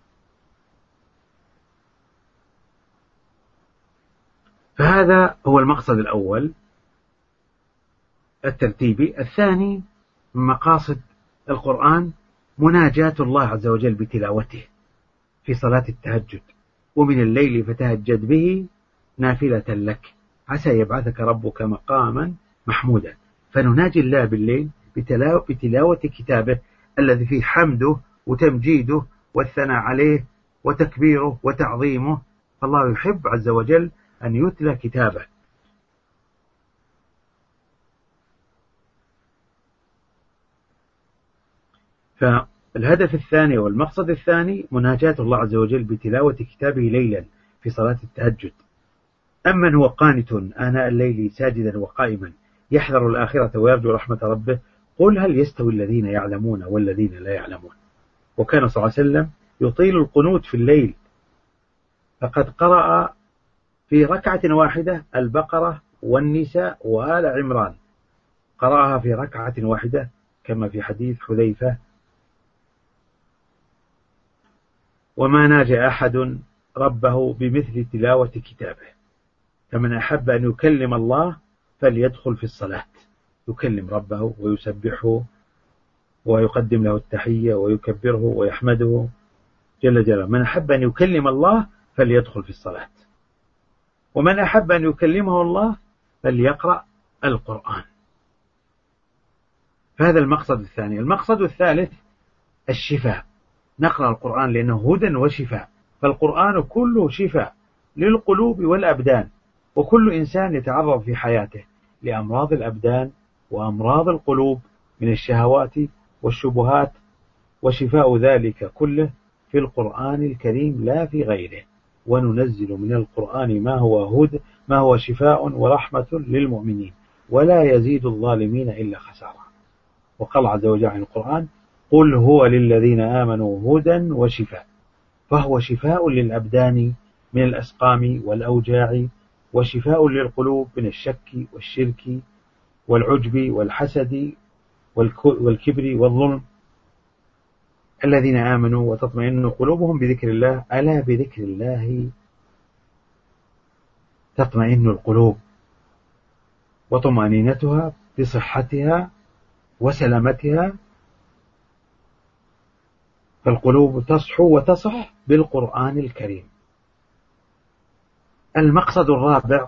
[SPEAKER 1] فهذا هو المقصد الأول الترتيبي. الثاني من مقاصد القرآن مناجاة الله عز وجل بتلاوته في صلاة التهجد. ومن الليل فتهجد به نافلة لك عسى يبعثك ربك مقاما محمودا. فنناجي الله بالليل بتلاوة كتابه الذي فيه حمده وتمجيده والثناء عليه وتكبيره وتعظيمه. فالله يحب عز وجل أن يتلى كتابه. فالهدف الثاني والمقصد الثاني مناجاة الله عز وجل بتلاوة كتابه ليلا في صلاة التهجد. أمن هو قانت آناء الليل ساجدا وقائما يحذر الآخرة ويرجو رحمة ربه قل هل يستوي الذين يعلمون والذين لا يعلمون. وكان صلى الله عليه وسلم يطيل القنوت في الليل، فقد قرأ في ركعة واحدة البقرة والنساء وآل عمران، قرأها في ركعة واحدة كما في حديث حذيفة: وما ناجى أحد ربه بمثل تلاوة كتابه. فمن أحب أن يكلم الله فليدخل في الصلاة، يكلم ربه ويسبحه ويقدم له التحية ويكبره ويحمده جل جلاله. من أحب أن يكلم الله فليدخل في الصلاة. ومن أحب أن يكلمه الله فليقرأ القرآن. فهذا المقصد الثاني. المقصد الثالث الشفاء. نقرأ القرآن لأنه هدى وشفاء. فالقرآن كله شفاء للقلوب والأبدان. وكل إنسان يتعرض في حياته لأمراض الأبدان وأمراض القلوب من الشهوات والشبهات، وشفاء ذلك كله في القرآن الكريم لا في غيره. وننزل من القرآن ما هو شفاء ورحمة للمؤمنين ولا يزيد الظالمين إلا خسارة. وقال عز وجل عن القرآن: قل هو للذين آمنوا هدى وشفاء. فهو شفاء للأبدان من الأسقام والأوجاع، وشفاء للقلوب من الشك والشرك والعجب والحسد والكبر والظلم. الذين آمنوا وتطمئن قلوبهم بذكر الله، ألا بذكر الله تطمئن القلوب، وطمأنينتها بصحتها وسلامتها. فالقلوب تصحو وتصح بالقرآن الكريم. المقصد الرابع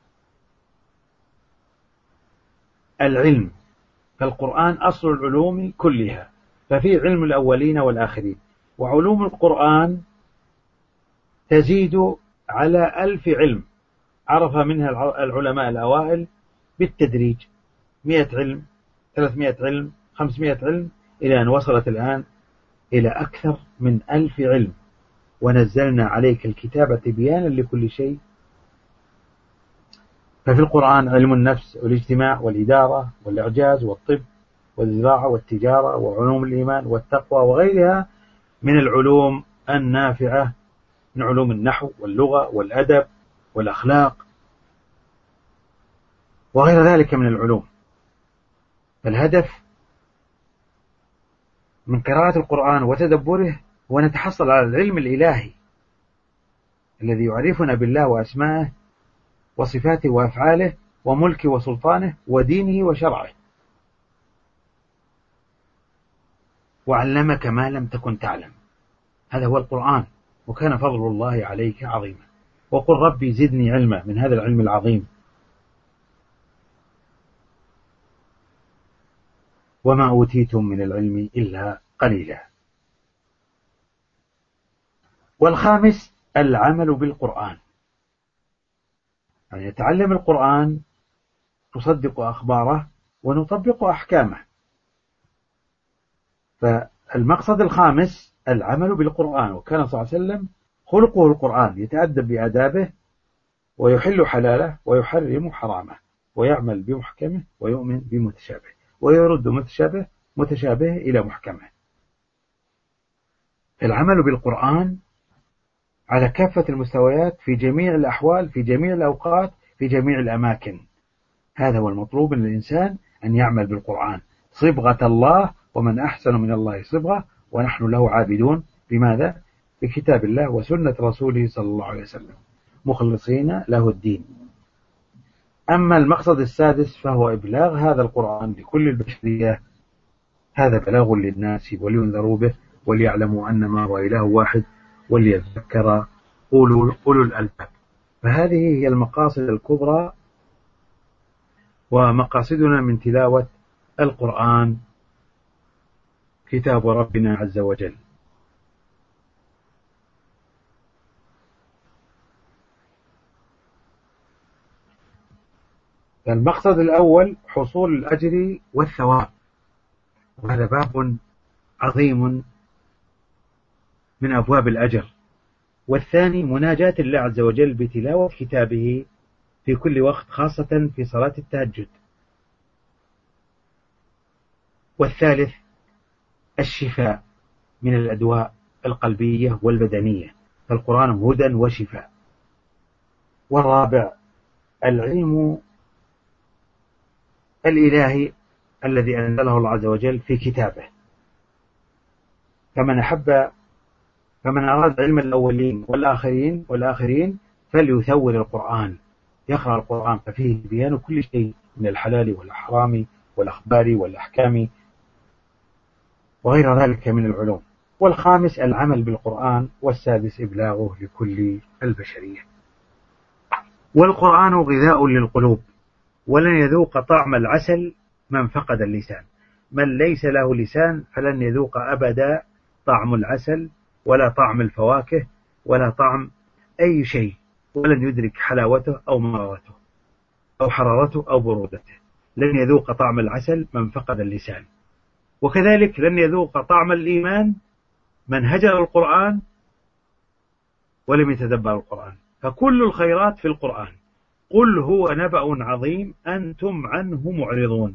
[SPEAKER 1] العلم. فالقرآن أصل العلوم كلها، ففي علم الأولين والآخرين، وعلوم القرآن تزيد على 1000 علم عرف منها العلماء الأوائل بالتدريج، 100 علم، 300 علم، 500 علم، إلى أن وصلت الآن إلى أكثر من 1000 علم. ونزلنا عليك الكتاب تبيانا لكل شيء. ففي القرآن علم النفس والاجتماع والإدارة والإعجاز والطب والزراعة والتجارة وعلوم الإيمان والتقوى وغيرها من العلوم النافعة، من علوم النحو واللغة والأدب والأخلاق وغير ذلك من العلوم. فالهدف من قراءة القرآن وتدبره هو نتحصل على العلم الإلهي الذي يعرفنا بالله وأسمائه وصفاته وأفعاله وملكه وسلطانه ودينه وشرعه. وعلمك ما لم تكن تعلم، هذا هو القرآن. وكان فضل الله عليك عظيما. وقل ربي زدني علما، من هذا العلم العظيم. وما أوتيتم من العلم إلا قليلا. والخامس العمل بالقرآن، يعني نتعلم القرآن، نصدق أخباره ونطبق أحكامه. فالمقصد الخامس العمل بالقرآن. وكان صلى الله عليه وسلم خلقه القرآن، يتأدب بآدابه ويحل حلاله ويحرم حرامه، ويعمل بمحكمه ويؤمن بمتشابه، ويرد متشابه إلى محكمه. العمل بالقرآن على كافة المستويات، في جميع الأحوال، في جميع الأوقات، في جميع الأماكن. هذا هو المطلوب من الإنسان، أن يعمل بالقرآن صبغة الله، ومن أحسن من الله صبغة، ونحن له عابدون. بماذا؟ بكتاب الله وسنة رسوله صلى الله عليه وسلم، مخلصين له الدين. أما المقصد السادس فهو إبلاغ هذا القرآن لكل البشرية. هذا بلاغ للناس ولينذروا به وليعلموا أنما هو إله واحد وليذكر أولو الألباب. فهذه هي المقاصد الكبرى ومقاصدنا من تلاوة القرآن، كتاب ربنا عز وجل. المقصد الأول حصول الأجر والثواب، وهذا باب عظيم من أبواب الأجر. والثاني مناجاة الله عز وجل بتلاوة كتابه في كل وقت، خاصة في صلاة التهجد. والثالث الشفاء من الأدواء القلبية والبدنية، فالقرآن هدى وشفاء. والرابع العلم الإلهي الذي أنزله الله عز وجل في كتابه. فمن أراد علم الأولين والآخرين فليثور القرآن، يقرأ القرآن، ففيه بيان كل شيء من الحلال والحرام والأخبار والأحكام وغير ذلك من العلوم. والخامس العمل بالقرآن. والسادس إبلاغه لكل البشرية. والقرآن غذاء للقلوب، ولن يذوق طعم العسل من فقد اللسان. من ليس له لسان فلن يذوق أبدا طعم العسل ولا طعم الفواكه ولا طعم أي شيء، ولن يدرك حلاوته أو مرارته أو حرارته أو برودته. لن يذوق طعم العسل من فقد اللسان. وكذلك لن يذوق طعم الإيمان من هجر القرآن ولم يتدبر القرآن. فكل الخيرات في القرآن. قل هو نبأ عظيم أنتم عنه معرضون.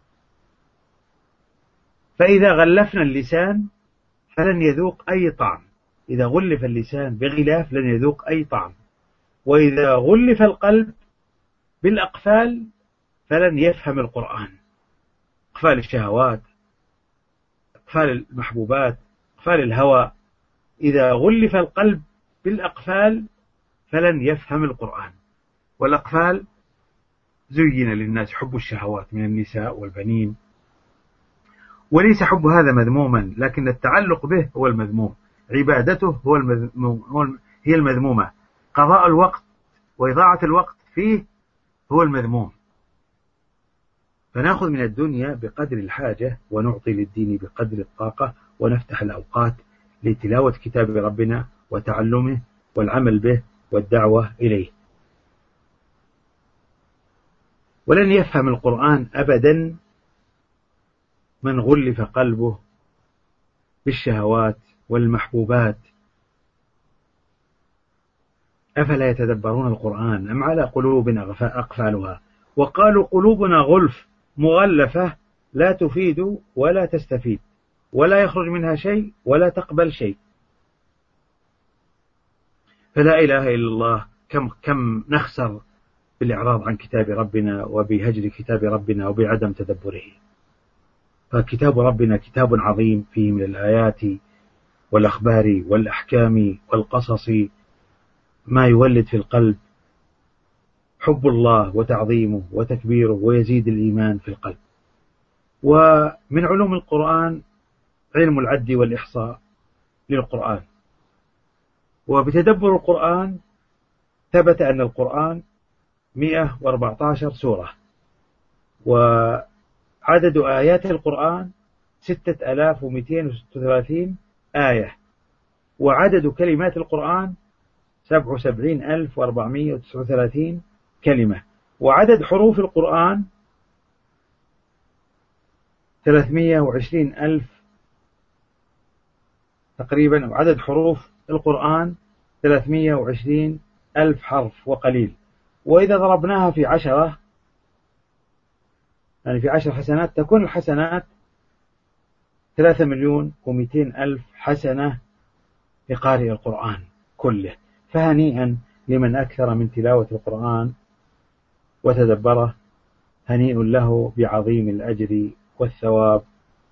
[SPEAKER 1] فإذا غلفنا اللسان فلن يذوق أي طعم. إذا غلف اللسان بغلاف لن يذوق أي طعم. وإذا غلف القلب بالأقفال فلن يفهم القرآن. أقفال الشهوات، أقفال المحبوبات، أقفال الهوى. إذا غلف القلب بالأقفال فلن يفهم القرآن. والأقفال زين للناس حب الشهوات من النساء والبنين، وليس حب هذا مذموما، لكن التعلق به هو المذموم. عبادته هي المذمومة. قضاء الوقت وإضاعة الوقت فيه هو المذموم. فنأخذ من الدنيا بقدر الحاجة ونعطي للدين بقدر الطاقة، ونفتح الأوقات لتلاوة كتاب ربنا وتعلمه والعمل به والدعوة إليه. ولن يفهم القرآن أبدا من غلف قلبه بالشهوات والمحبوبات. أفلا يتدبرون القرآن أم على قلوب أقفالها. وقالوا قلوبنا غلف مغلفة لا تفيد ولا تستفيد ولا يخرج منها شيء ولا تقبل شيء. فلا إله إلا الله كم نخسر بالإعراض عن كتاب ربنا وبهجر كتاب ربنا وبعدم تدبره. فكتاب ربنا كتاب عظيم فيه من الآيات والأخبار والأحكام والقصص ما يولد في القلب حب الله وتعظيمه وتكبيره ويزيد الإيمان في القلب. ومن علوم القرآن علم العد والإحصاء للقرآن. وبتدبر القرآن ثبت أن القرآن 114 سورة، وعدد آيات القرآن 6236 آية، وعدد كلمات القرآن 77439 كلمة، وعدد حروف القرآن 320,000 تقريبا. أو عدد حروف القرآن 320,000 حرف وقليل. وإذا ضربناها في 10، يعني في 10 حسنات، تكون الحسنات 3,200,000 حسنة لقارئ القرآن كله. فهنيئا لمن أكثر من تلاوة القرآن وتدبره، هنيء له بعظيم الأجر والثواب.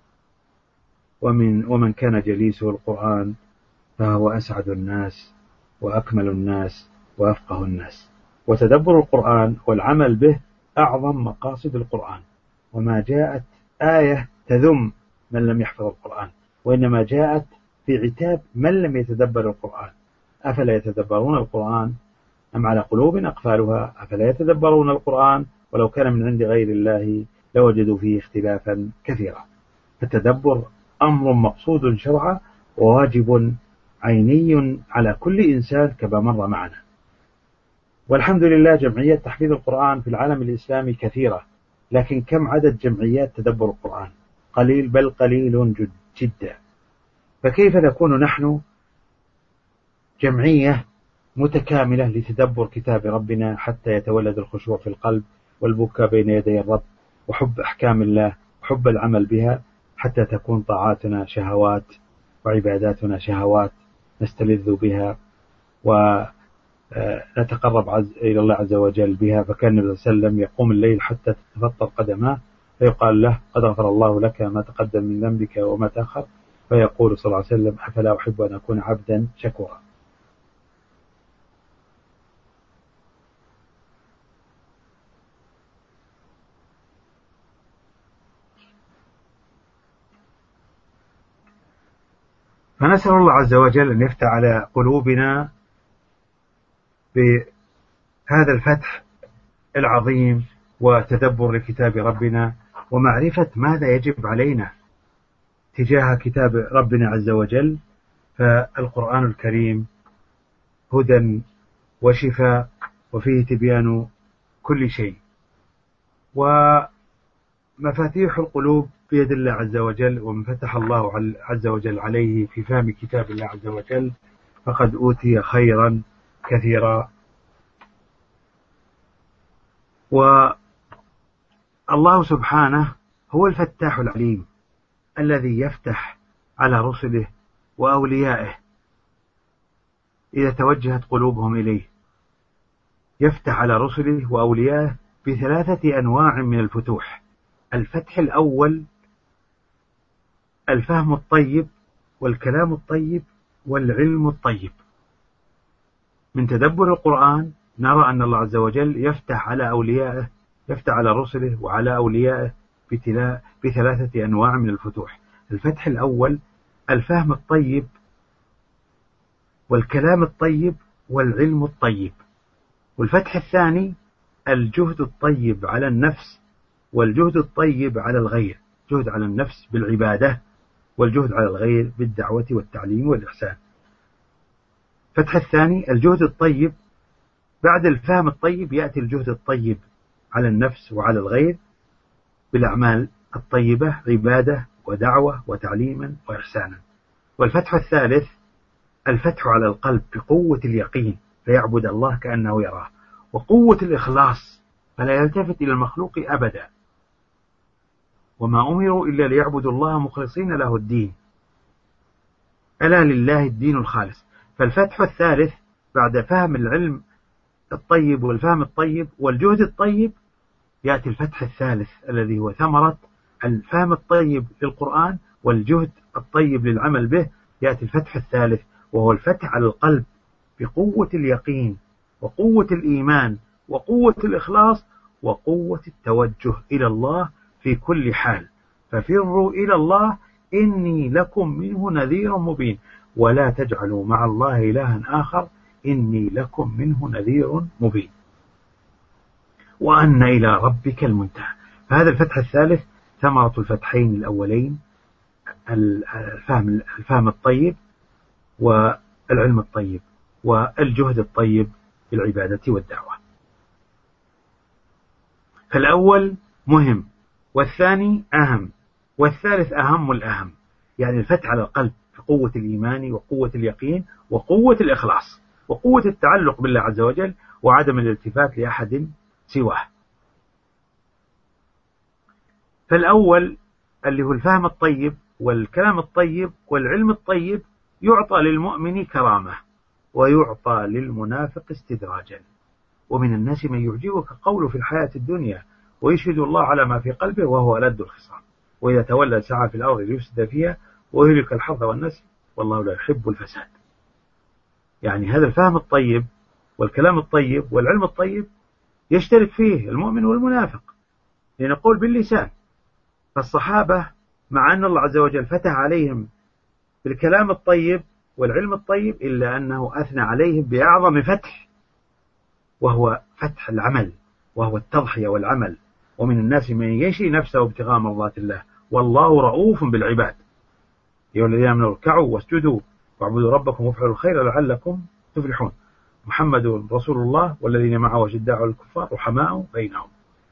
[SPEAKER 1] ومن كان جليسه القرآن فهو أسعد الناس وأكمل الناس وأفقه الناس. وتدبر القرآن والعمل به أعظم مقاصد القرآن. وما جاءت آية تذم من لم يحفظ القرآن، وإنما جاءت في عتاب من لم يتدبر القرآن. أفلا يتدبرون القرآن أم على قلوب أقفالها. أفلا يتدبرون القرآن ولو كان من عند غير الله لوجدوا فيه اختلافا كثيرا. فالتدبر أمر مقصود شرعا وواجب عيني على كل إنسان كما مر معنا. والحمد لله جمعيات تحفيظ القرآن في العالم الإسلامي كثيرة، لكن كم عدد جمعيات تدبر القرآن؟ قليل، بل قليل جدا. فكيف نكون نحن جمعية متكاملة لتدبر كتاب ربنا حتى يتولد الخشوع في القلب والبكاء بين يدي الرب وحب أحكام الله وحب العمل بها، حتى تكون طاعاتنا شهوات وعباداتنا شهوات نستلذ بها ونتقرب إلى الله عز وجل بها. فكان النبي صلى الله عليه وسلم يقوم الليل حتى تتفطر قدماه فيقال له قد غفر الله لك ما تقدم من ذنبك وما تأخر، فيقول صلى الله عليه وسلم أفلا أحب أن أكون عبدا شكورا. فنسأل الله عز وجل أن يفتح على قلوبنا بهذا الفتح العظيم وتدبر لكتاب ربنا ومعرفة ماذا يجب علينا تجاه كتاب ربنا عز وجل. فالقرآن الكريم هدى وشفاء وفيه تبيان كل شيء، ومفاتيح القلوب بيد الله عز وجل، ومن فتح الله عز وجل عليه في فهم كتاب الله عز وجل فقد أوتي خيرا كثيرا. والله سبحانه هو الفتاح العليم الذي يفتح على رسله وأوليائه إذا توجهت قلوبهم إليه، يفتح على رسله وأوليائه بثلاثة أنواع من الفتوح. الفتح الأول الفهم الطيب والكلام الطيب والعلم الطيب. من تدبر القرآن نرى أن الله عز وجل يفتح على أوليائه، يفتح على رسله وعلى أوليائه بثلاثة أنواع من الفتوح. الفتح الأول الفهم الطيب والكلام الطيب والعلم الطيب. والفتح الثاني الجهد الطيب على النفس والجهد الطيب على الغير، جهد على النفس بالعبادة والجهد على الغير بالدعوة والتعليم والإحسان. الفتح الثاني الجهد الطيب، بعد الفهم الطيب يأتي الجهد الطيب على النفس وعلى الغير بالأعمال الطيبة، عبادة ودعوة وتعليما وإحسانا. والفتح الثالث الفتح على القلب بقوة اليقين فيعبد الله كأنه يراه، وقوة الإخلاص فلا يلتفت إلى المخلوق أبدا. وما أمروا إلا ليعبدوا الله مخلصين له الدين، ألا لله الدين الخالص. فالفتح الثالث بعد فهم العلم الطيب والفهم الطيب والجهد الطيب يأتي الفتح الثالث الذي هو ثمرة الفهم الطيب للقرآن والجهد الطيب للعمل به. يأتي الفتح الثالث وهو الفتح على القلب بقوة اليقين وقوة الإيمان وقوة الإخلاص وقوة التوجه إلى الله في كل حال. ففروا إلى الله إني لكم منه نذير مبين، ولا تجعلوا مع الله إلها آخر إني لكم منه نذير مبين، وأن إلى ربك المنتهى. فهذا الفتح الثالث ثمرة الفتحين الأولين، الفهم الطيب والعلم الطيب والجهد الطيب بالعبادة والدعوة. فالأول مهم والثاني أهم والثالث أهم الأهم، يعني الفتح على القلب بقوة الإيمان وقوة اليقين وقوة الإخلاص وقوة التعلق بالله عز وجل وعدم الالتفات لأحد سواه. فالأول اللي هو الفهم الطيب والكلام الطيب والعلم الطيب يعطى للمؤمن كرامة ويعطى للمنافق استدراجا. ومن الناس من يعجبك قوله في الحياة الدنيا ويشهد الله على ما في قلبه وهو ألد الخصام، وإذا تولى سعى في الأرض ليفسد فيها ويهلك الحرث والنسل والله لا يحب الفساد. يعني هذا الفهم الطيب والكلام الطيب والعلم الطيب يشترك فيه المؤمن والمنافق، لنقول باللسان. فالصحابة مع أن الله عز وجل فتح عليهم بالكلام الطيب والعلم الطيب إلا أنه أثنى عليهم بأعظم فتح، وهو فتح العمل وهو التضحية والعمل. ومن الناس من يشري نفسه ابتغاء مرضات الله والله رؤوف بالعباد. يا الذين آمنوا اركعوا واسجدوا واعبدوا ربكم وافعلوا الخير لعلكم تفلحون. محمد رسول الله والذين معه أشداء على الكفار رحماء بينهم.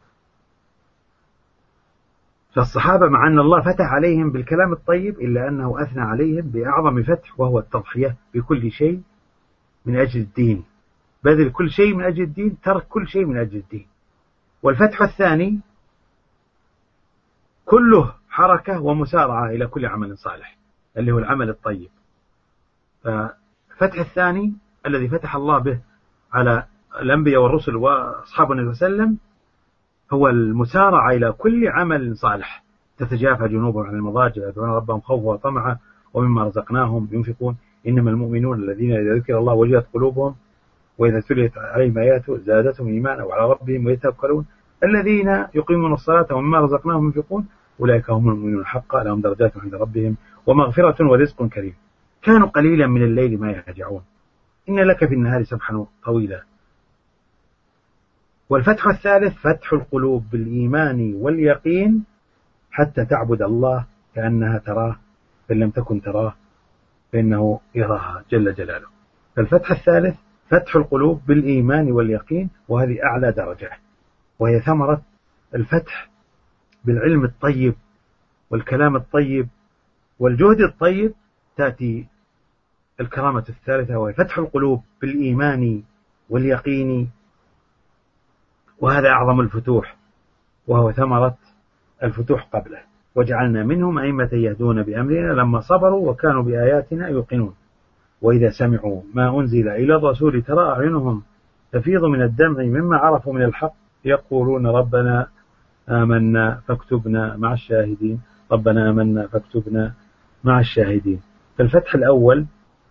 [SPEAKER 1] فالصحابة مع أن الله فتح عليهم بالكلام الطيب إلا أنه أثنى عليهم بأعظم فتح وهو التضحية بكل شيء من أجل الدين، بذل كل شيء من أجل الدين، ترك كل شيء من أجل الدين. والفتح الثاني كله حركة ومسارعة إلى كل عمل صالح اللي هو العمل الطيب. فالفتح الثاني الذي فتح الله به على الأنبياء والرسل وأصحاب النبي صلى الله عليه وسلم هو المسارعة إلى كل عمل صالح. تتجافى جنوبهم عن المضاجع يدعون ربهم خوفا وطمعا ومما رزقناهم ينفقون إنما المؤمنون الذين إذا ذكر الله وجلت قلوبهم وإذا تليت عليهم آياته زادتهم إيمانا وعلى ربهم يتوكلون الذين يقيمون الصلاة ومما رزقناهم ينفقون أولئك هم المؤمنون حقا لهم درجات عند ربهم ومغفرة ورزق كريم. كانوا قليلا من الليل ما يهجعون إن لك في النهار سبحا طويلا. والفتح الثالث فتح القلوب بالإيمان واليقين حتى تعبد الله كأنها تراه فإن لم تكن تراه فإنه يراها جل جلاله. فالفتح الثالث فتح القلوب بالإيمان واليقين، وهذه أعلى درجة، وهي ثمرة الفتح بالعلم الطيب والكلام الطيب والجهد الطيب. تأتي الكرامة الثالثة وهي فتح القلوب بالإيمان واليقين، وهذا أعظم الفتوح، وهو ثمرة الفتوح قبله. وجعلنا منهم أئمة يهدون بأمرنا لما صبروا وكانوا بآياتنا يوقنون وإذا سمعوا ما أنزل إلى الرسول ترى أعينهم تفيض من الدمع مما عرفوا من الحق يقولون ربنا آمنا فاكتبنا مع الشاهدين، ربنا آمنا فاكتبنا مع الشاهدين. فالفتح الأول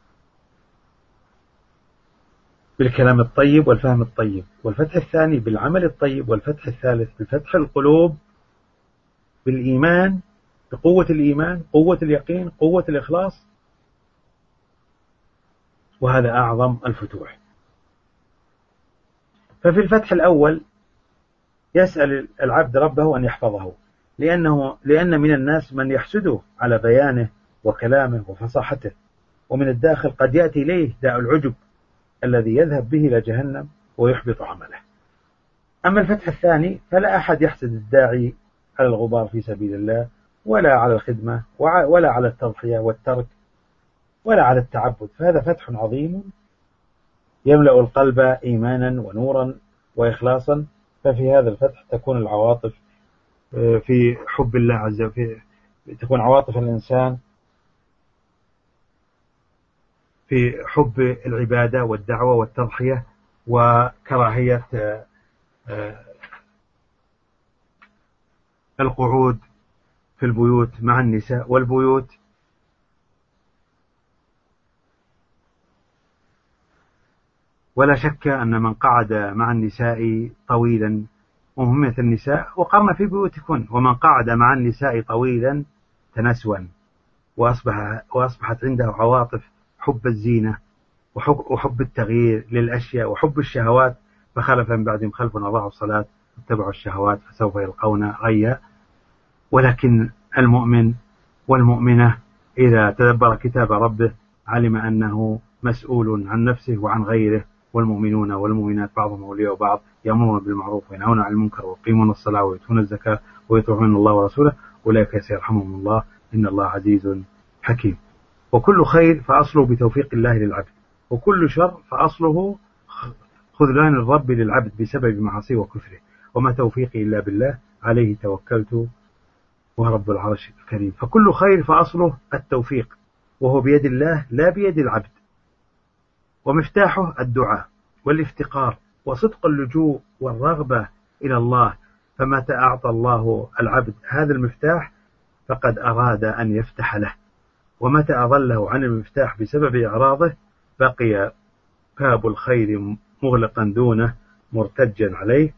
[SPEAKER 1] بالكلام الطيب والفهم الطيب، والفتح الثاني بالعمل الطيب، والفتح الثالث بفتح القلوب بالإيمان، بقوة الإيمان، قوة اليقين، قوة الإخلاص، وهذا أعظم الفتوح. ففي الفتح الأول يسأل العبد ربه أن يحفظه، لأن من الناس من يحسده على بيانه وكلامه وفصاحته، ومن الداخل قد يأتي إليه داء العجب الذي يذهب به إلى جهنم ويحبط عمله. أما الفتح الثاني فلا أحد يحسد الداعي على الغبار في سبيل الله، ولا على الخدمة، ولا على التضحية والترك، ولا على التعبد، فهذا فتح عظيم يملأ القلب إيمانا ونورا وإخلاصا. ففي هذا الفتح تكون العواطف في حب الله عز وجل، تكون عواطف الإنسان في حب العبادة والدعوة والتضحية، وكراهية القعود في البيوت مع النساء والبيوت. ولا شك أن من قعد مع النساء طويلا، ومهمة النساء وقرن في بيوتكن، ومن قعد مع النساء طويلا تنسوا وأصبحت عنده عواطف حب الزينة وحب التغيير للأشياء وحب الشهوات، فخلف من بعدهم خلف أضاعوا الصلاة واتبعوا الشهوات فسوف يلقون غيا. ولكن المؤمن والمؤمنة إذا تدبر كتاب ربه علم أنه مسؤول عن نفسه وعن غيره، والمؤمنون والمؤمنات بعضهم أولياء بعض يأمرون بالمعروف وينهون عن المنكر ويقيمون الصلاة ويؤتون الزكاة ويطيعون الله ورسوله أولئك سيرحمهم الله إن الله عزيز حكيم. وكل خير فأصله بتوفيق الله للعبد، وكل شر فأصله خذلان الرب للعبد بسبب معاصيه وكفره، وما توفيقي إلا بالله عليه توكلت وهو رب العرش الكريم. فكل خير فأصله التوفيق، وهو بيد الله لا بيد العبد، ومفتاحه الدعاء والافتقار وصدق اللجوء والرغبة إلى الله. فمتى أعطى الله العبد هذا المفتاح فقد أراد أن يفتح له، ومتى أضله عن المفتاح بسبب إعراضه بقي باب الخير مغلقا دونه مرتجا عليه،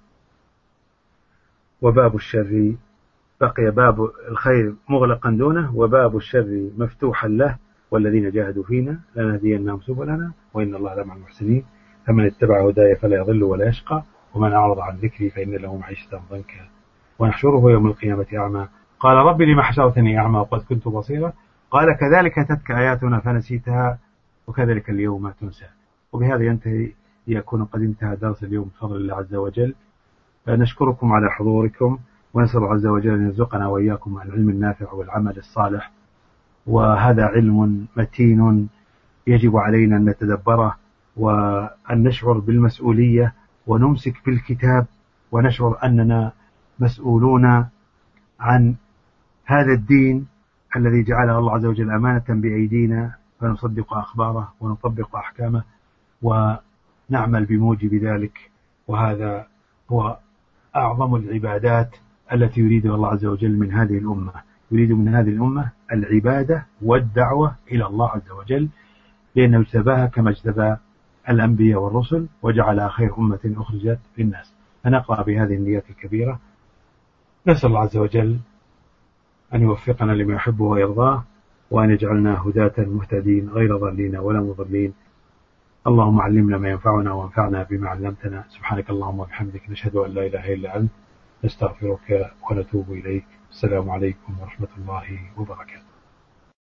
[SPEAKER 1] وباب الشر بقي باب الخير مغلقا دونه وباب الشر مفتوحا له. والذين جاهدوا فينا لنهدينهم سبلنا وإن الله لمع المحسنين. فمن اتبع هداي فلا يضل ولا يشقى ومن أعرض عن ذكري فإن له معيشة ضنكا ونحشره يوم القيامة أعمى قال رب لم حشرتني أعمى وقد كنت بصيرا قال كذلك أتتك آياتنا فنسيتها وكذلك اليوم تنسى. وبهذا ينتهي ليكون قد انتهى درس اليوم بفضل الله عز وجل. نشكركم على حضوركم ونسأل الله عز وجل أن يرزقنا وإياكم العلم النافع والعمل الصالح. وهذا علم متين يجب علينا أن نتدبره وأن نشعر بالمسؤولية ونمسك بالكتاب ونشعر أننا مسؤولون عن هذا الدين الذي جعله الله عز وجل أمانة بأيدينا، فنصدق أخباره ونطبق أحكامه ونعمل بموجب ذلك. وهذا هو أعظم العبادات التي يريدها الله عز وجل من هذه الأمة. يريد من هذه الأمة العبادة والدعوة إلى الله عز وجل، لأنه اجتباها كما اجتبى الأنبياء والرسل وجعلها خير أمة أخرجت للناس. فنقرأ بهذه النيات الكبيرة، نسأل الله عز وجل أن يوفقنا لما يحبه ويرضاه، وأن يجعلنا هداة مهتدين غير ضالين ولا مضلين. اللهم علمنا ما ينفعنا وانفعنا بما علمتنا. سبحانك اللهم وبحمدك نشهد أن لا إله إلا أنت نستغفرك ونتوب إليك. السلام عليكم ورحمة الله وبركاته.